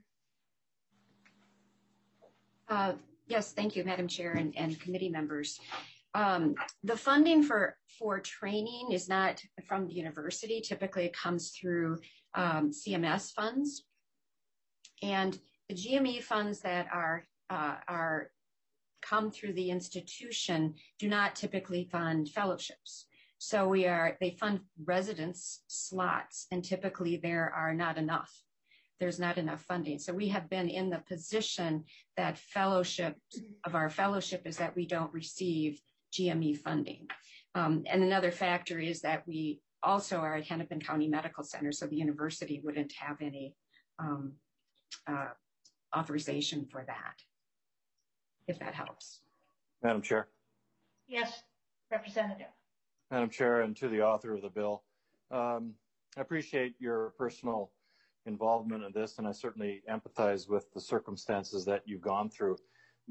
Speaker 19: Uh, Yes, thank you, Madam Chair and, and committee members. Um, the funding for, for training is not from the university. Typically, it comes through um, C M S funds. And the G M E funds that are, uh, are come through the institution do not typically fund fellowships. So we are, they fund residence slots, and typically there are not enough. There's not enough funding. So we have been in the position that fellowship of our fellowship is that we don't receive G M E funding. Um, and another factor is that we also are at Hennepin County Medical Center, so the university wouldn't have any um, uh, authorization for that, if that helps.
Speaker 13: Madam Chair.
Speaker 6: Yes, Representative.
Speaker 13: Madam Chair, and to the author of the bill, um, I appreciate your personal involvement in this, and I certainly empathize with the circumstances that you've gone through. But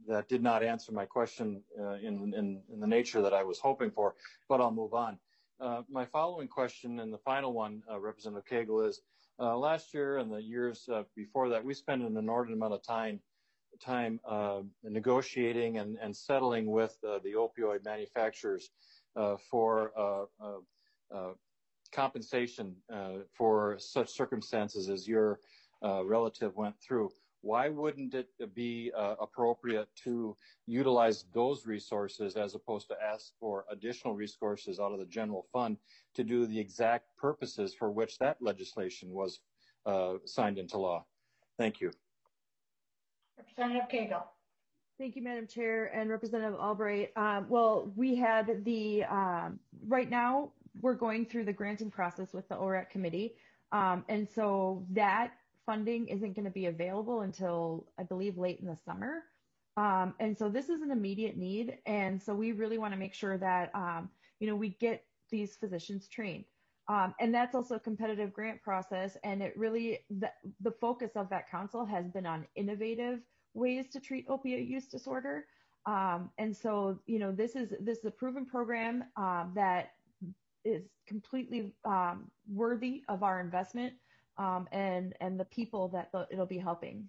Speaker 13: that did not answer my question uh, in, in, in the nature that I was hoping for, but I'll move on. Uh, my following question and the final one, uh, Representative Cagle, is uh, last year and the years uh, before that, we spent an inordinate amount of time time uh, negotiating and, and settling with uh, the opioid manufacturers uh, for uh, uh, uh, compensation uh, for such circumstances as your uh, relative went through. Why wouldn't it be uh, appropriate to utilize those resources as opposed to ask for additional resources out of the general fund to do the exact purposes for which that legislation was uh, signed into law? Thank you.
Speaker 6: Representative Cagle.
Speaker 16: Thank you, Madam Chair and Representative Albright. Um, well, we had the, um, right now, we're going through the granting process with the O R A C committee. Um, and so that funding isn't going to be available until, I believe, late in the summer. Um, and so this is an immediate need. And so we really want to make sure that, um, you know, we get these physicians trained. Um, and that's also a competitive grant process. And it really, the, the focus of that council has been on innovative ways to treat opioid use disorder. Um, and so, you know, this is, this is a proven program um, that is completely um, worthy of our investment um, and, and the people that it'll be helping.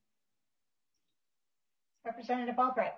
Speaker 6: Representative Albright.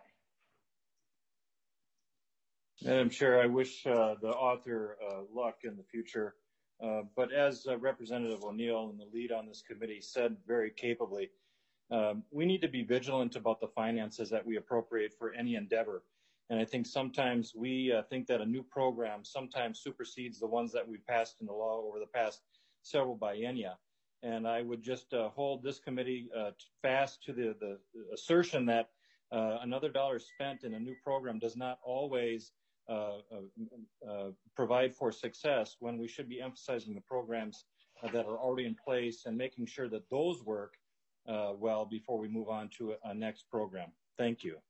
Speaker 13: Madam Chair, I wish uh, the author uh, luck in the future. Uh, but as uh, Representative O'Neill and the lead on this committee said very capably, um, we need to be vigilant about the finances that we appropriate for any endeavor. And I think sometimes we uh, think that a new program sometimes supersedes the ones that we've passed into law over the past several biennia. And I would just uh, hold this committee uh, fast to the, the assertion that uh, another dollar spent in a new program does not always uh, uh, uh, provide for success, when we should be emphasizing the programs uh, that are already in place and making sure that those work uh, well before we move on to a, a next program. Thank you.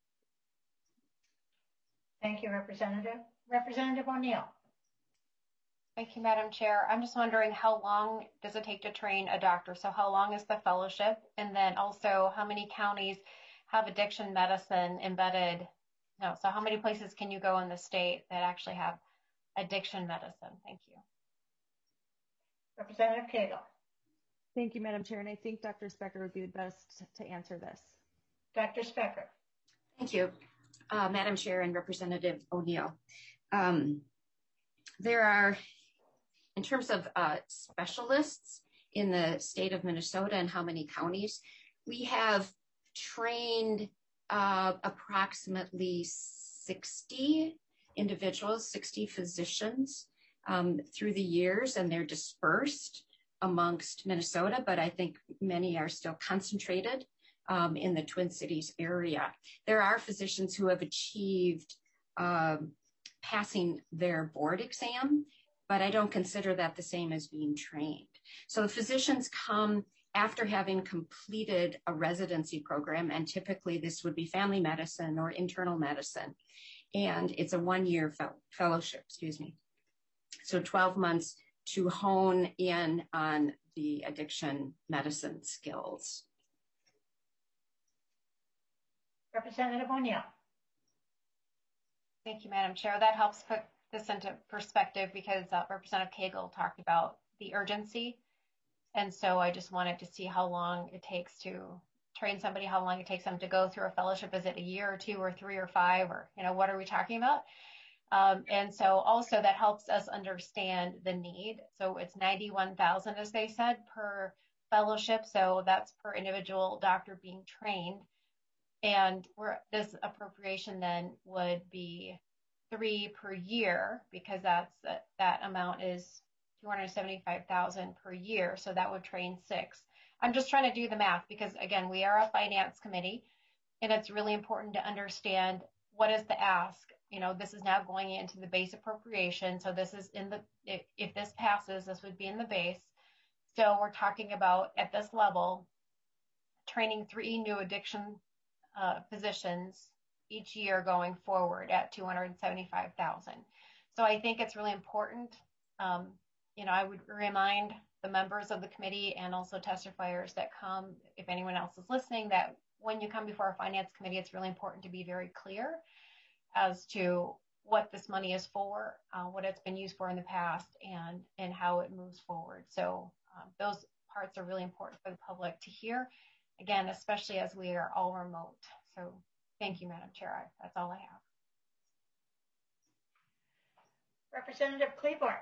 Speaker 6: Thank you, Representative. Representative O'Neill.
Speaker 14: Thank you, Madam Chair. I'm just wondering, how long does it take to train a doctor? So how long is the fellowship? And then also, how many counties have addiction medicine embedded? No, so how many places can you go in the state that actually have addiction medicine? Thank you.
Speaker 6: Representative Cagle.
Speaker 16: Thank you, Madam Chair. And I think Doctor Specker would be the best to answer this.
Speaker 6: Doctor Specker.
Speaker 19: Thank you, uh, Madam Chair and Representative O'Neill. Um, there are, in terms of uh, specialists in the state of Minnesota and how many counties, we have trained uh, approximately sixty individuals, sixty physicians um, through the years, and they're dispersed amongst Minnesota, but I think many are still concentrated um, in the Twin Cities area. There are physicians who have achieved um, passing their board exam, but I don't consider that the same as being trained. So the physicians come after having completed a residency program, and typically this would be family medicine or internal medicine, and it's a one-year fel- fellowship, excuse me. So twelve months to hone in on the addiction medicine skills.
Speaker 6: Representative O'Neill.
Speaker 14: Thank you, Madam Chair. That helps put this into perspective, because uh, Representative Cagle talked about the urgency. And so I just wanted to see how long it takes to train somebody, how long it takes them to go through a fellowship. Is it a year or two or three or five, or, you know, what are we talking about? Um, and so also that helps us understand the need. So it's ninety-one thousand, as they said, per fellowship. So that's per individual doctor being trained. And we're, this appropriation then would be three per year, because that's uh, that amount is two hundred seventy-five thousand per year. So that would train six. I'm just trying to do the math, because again, we are a finance committee, and it's really important to understand what is the ask. You know, this is now going into the base appropriation. So this is in the, if, if this passes, this would be in the base. So we're talking about, at this level, training three new addiction uh, physicians each year going forward at two hundred seventy-five thousand. So I think it's really important. Um, you know, I would remind the members of the committee and also testifiers that come, if anyone else is listening, that when you come before a finance committee, it's really important to be very clear as to what this money is for, uh, what it's been used for in the past, and, and how it moves forward. So um, those parts are really important for the public to hear, again, especially as we are all remote. So thank you, Madam Chair. I, that's all I have.
Speaker 6: Representative Cleaborn.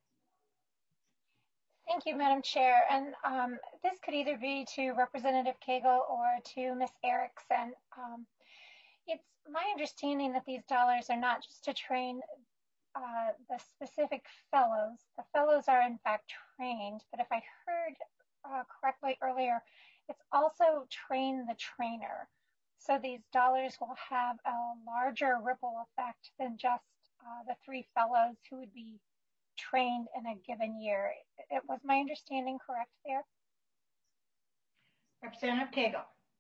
Speaker 20: Thank you, Madam Chair. And um, this could either be to Representative Cagle or to Miz Erickson. Um, it's my understanding that these dollars are not just to train uh, the specific fellows. The fellows are in fact trained, but if I heard uh, correctly earlier, it's also train the trainer. So these dollars will have a larger ripple effect than just uh, the three fellows who would be trained in a given year. It was my understanding correct there?
Speaker 6: Representative Cagle.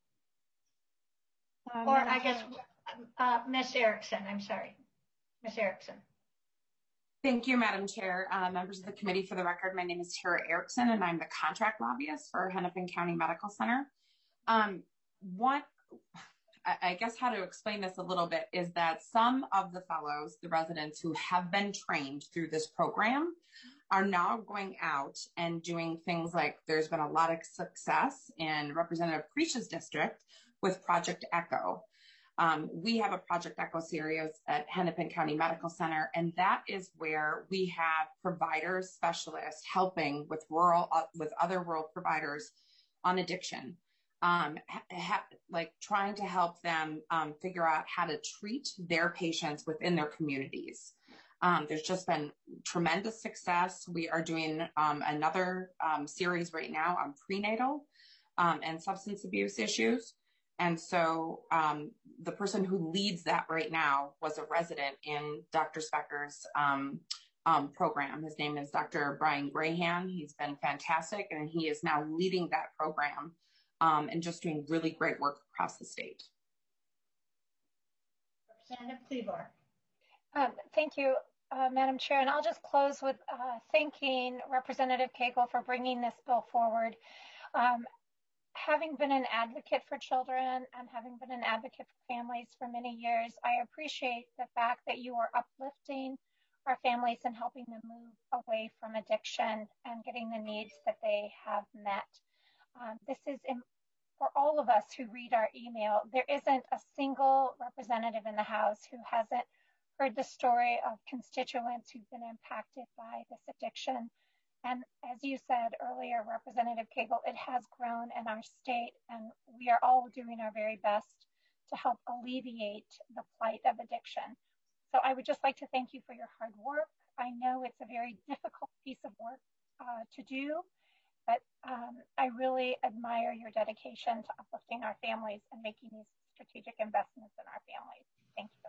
Speaker 10: Um,
Speaker 6: or I guess uh, Miz Erickson, I'm sorry. Miz Erickson.
Speaker 21: Thank you, Madam Chair. Uh, members of the committee, for the record, my name is Tara Erickson, and I'm the contract lobbyist for Hennepin County Medical Center. Um, what, I, I guess how to explain this a little bit is that some of the fellows, the residents who have been trained through this program, are now going out and doing things like there's been a lot of success in Representative Preach's district with Project Echo. Um, we have a Project Echo series at Hennepin County Medical Center, and that is where we have providers, specialists helping with rural, uh, with other rural providers on addiction, um, ha- like trying to help them um, figure out how to treat their patients within their communities. Um, there's just been tremendous success. We are doing um, another um, series right now on prenatal um, and substance abuse issues. And so um, the person who leads that right now was a resident in Doctor Specker's um, um, program. His name is Doctor Brian Grahan. He's been fantastic, and he is now leading that program um, and just doing really great work across the state.
Speaker 6: Representative Cleaborn.
Speaker 20: Um, thank you, uh, Madam Chair. And I'll just close with uh, thanking Representative Cagle for bringing this bill forward. Um, Having been an advocate for children and having been an advocate for families for many years, I appreciate the fact that you are uplifting our families and helping them move away from addiction and getting the needs that they have met. Um, this is in, for all of us who read our email. There isn't a single representative in the House who hasn't heard the story of constituents who've been impacted by this addiction. And as you said earlier, Representative Cagle, it has grown in our state, and we are all doing our very best to help alleviate the plight of addiction. So I would just like to thank you for your hard work. I know it's a very difficult piece of work uh, to do, but um, I really admire your dedication to uplifting our families and making these strategic investments in our families. Thank you.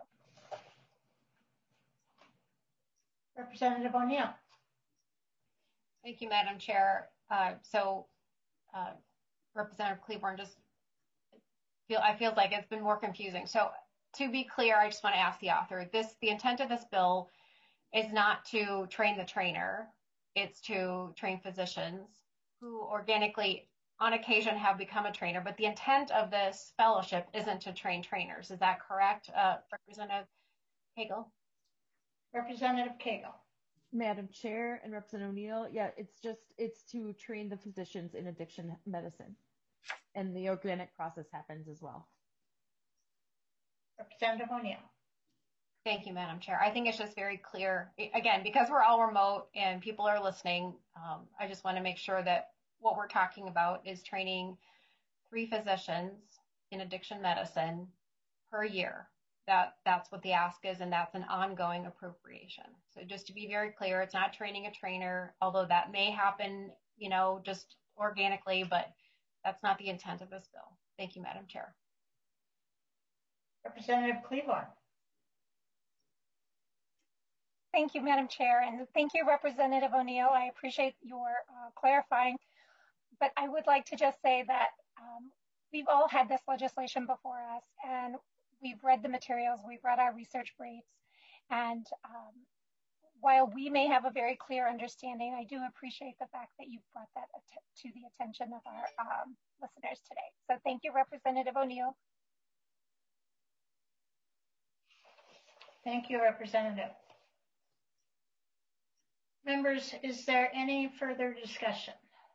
Speaker 6: Representative O'Neill.
Speaker 14: Thank you, Madam Chair. Uh, so, uh, Representative Cleaborn, just feel I feel like it's been more confusing. So, to be clear, I just want to ask the author: this, the intent of this bill, is not to train the trainer; it's to train physicians who organically, on occasion, have become a trainer. But the intent of this fellowship isn't to train trainers. Is that correct, uh, Representative Cagle?
Speaker 6: Representative Cagle.
Speaker 16: Madam Chair and Representative O'Neill, yeah, it's just, it's to train the physicians in addiction medicine. And the organic process happens as well.
Speaker 6: Representative O'Neill.
Speaker 14: Thank you, Madam Chair. I think it's just very clear, again, because we're all remote and people are listening, um, I just want to make sure that what we're talking about is training three physicians in addiction medicine per year. That that's what the ask is, and that's an ongoing appropriation. So just to be very clear, it's not training a trainer, although that may happen, you know, just organically, but that's not the intent of this bill. Thank you, Madam Chair.
Speaker 6: Representative Cleaborn.
Speaker 20: Thank you, Madam Chair, and thank you, Representative O'Neill. I appreciate your uh, clarifying, but I would like to just say that um, we've all had this legislation before us, and we've read the materials, we've read our research briefs, and um, while we may have a very clear understanding, I do appreciate the fact that you've brought that to the attention of our um, listeners today. So thank you, Representative O'Neill.
Speaker 6: Thank you, Representative. Members, is there any further discussion?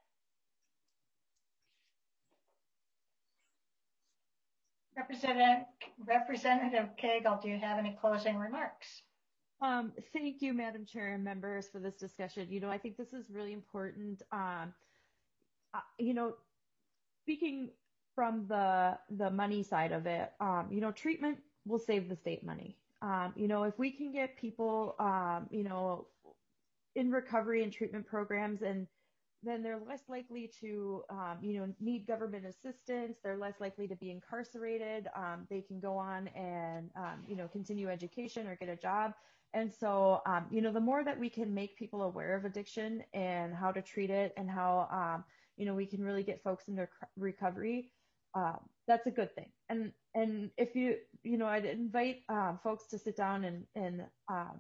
Speaker 6: Representative, Representative Cagle, do you have any closing remarks?
Speaker 16: Um, thank you, Madam Chair and members, for this discussion. You know, I think this is really important. Um, uh, you know, speaking from the the money side of it, um, you know, treatment will save the state money. Um, you know, if we can get people, um, you know, in recovery and treatment programs, and then they're less likely to, um, you know, need government assistance. They're less likely to be incarcerated. Um, they can go on and, um, you know, continue education or get a job. And so, um, you know, the more that we can make people aware of addiction and how to treat it and how, um, you know, we can really get folks into recovery, uh, that's a good thing. And, and if you, you know, I'd invite um, folks to sit down and, and um,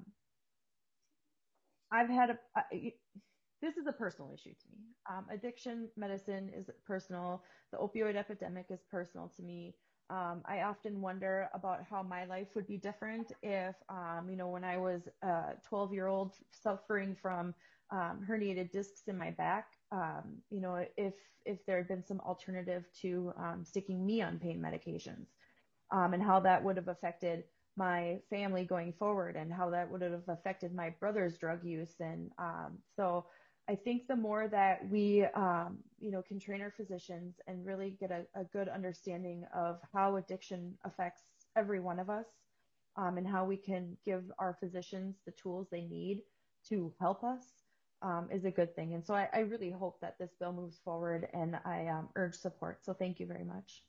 Speaker 16: I've had a, I, this is a personal issue to me. Um, addiction medicine is personal. The opioid epidemic is personal to me. Um, I often wonder about how my life would be different if, um, you know, when I was a twelve year old suffering from um, herniated discs in my back, um, you know, if, if there had been some alternative to um, sticking me on pain medications, um, and how that would have affected my family going forward and how that would have affected my brother's drug use. And um, so I think the more that we, um, you know, can train our physicians and really get a, a good understanding of how addiction affects every one of us, um, and how we can give our physicians the tools they need to help us, um, is a good thing. And so I, I really hope that this bill moves forward, and I um, urge support. So thank you very much.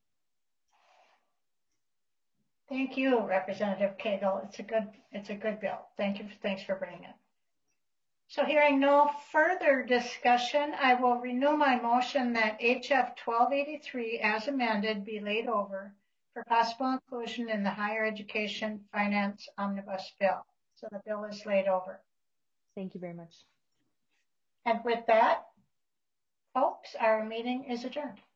Speaker 6: Thank you, Representative Cagle. It's a good, it's a good bill. Thank you. Thanks for bringing it. So hearing no further discussion, I will renew my motion that H F twelve eighty-three as amended be laid over for possible inclusion in the Higher Education Finance Omnibus Bill. So the bill is laid over.
Speaker 16: Thank you very much.
Speaker 6: And with that, folks, our meeting is adjourned.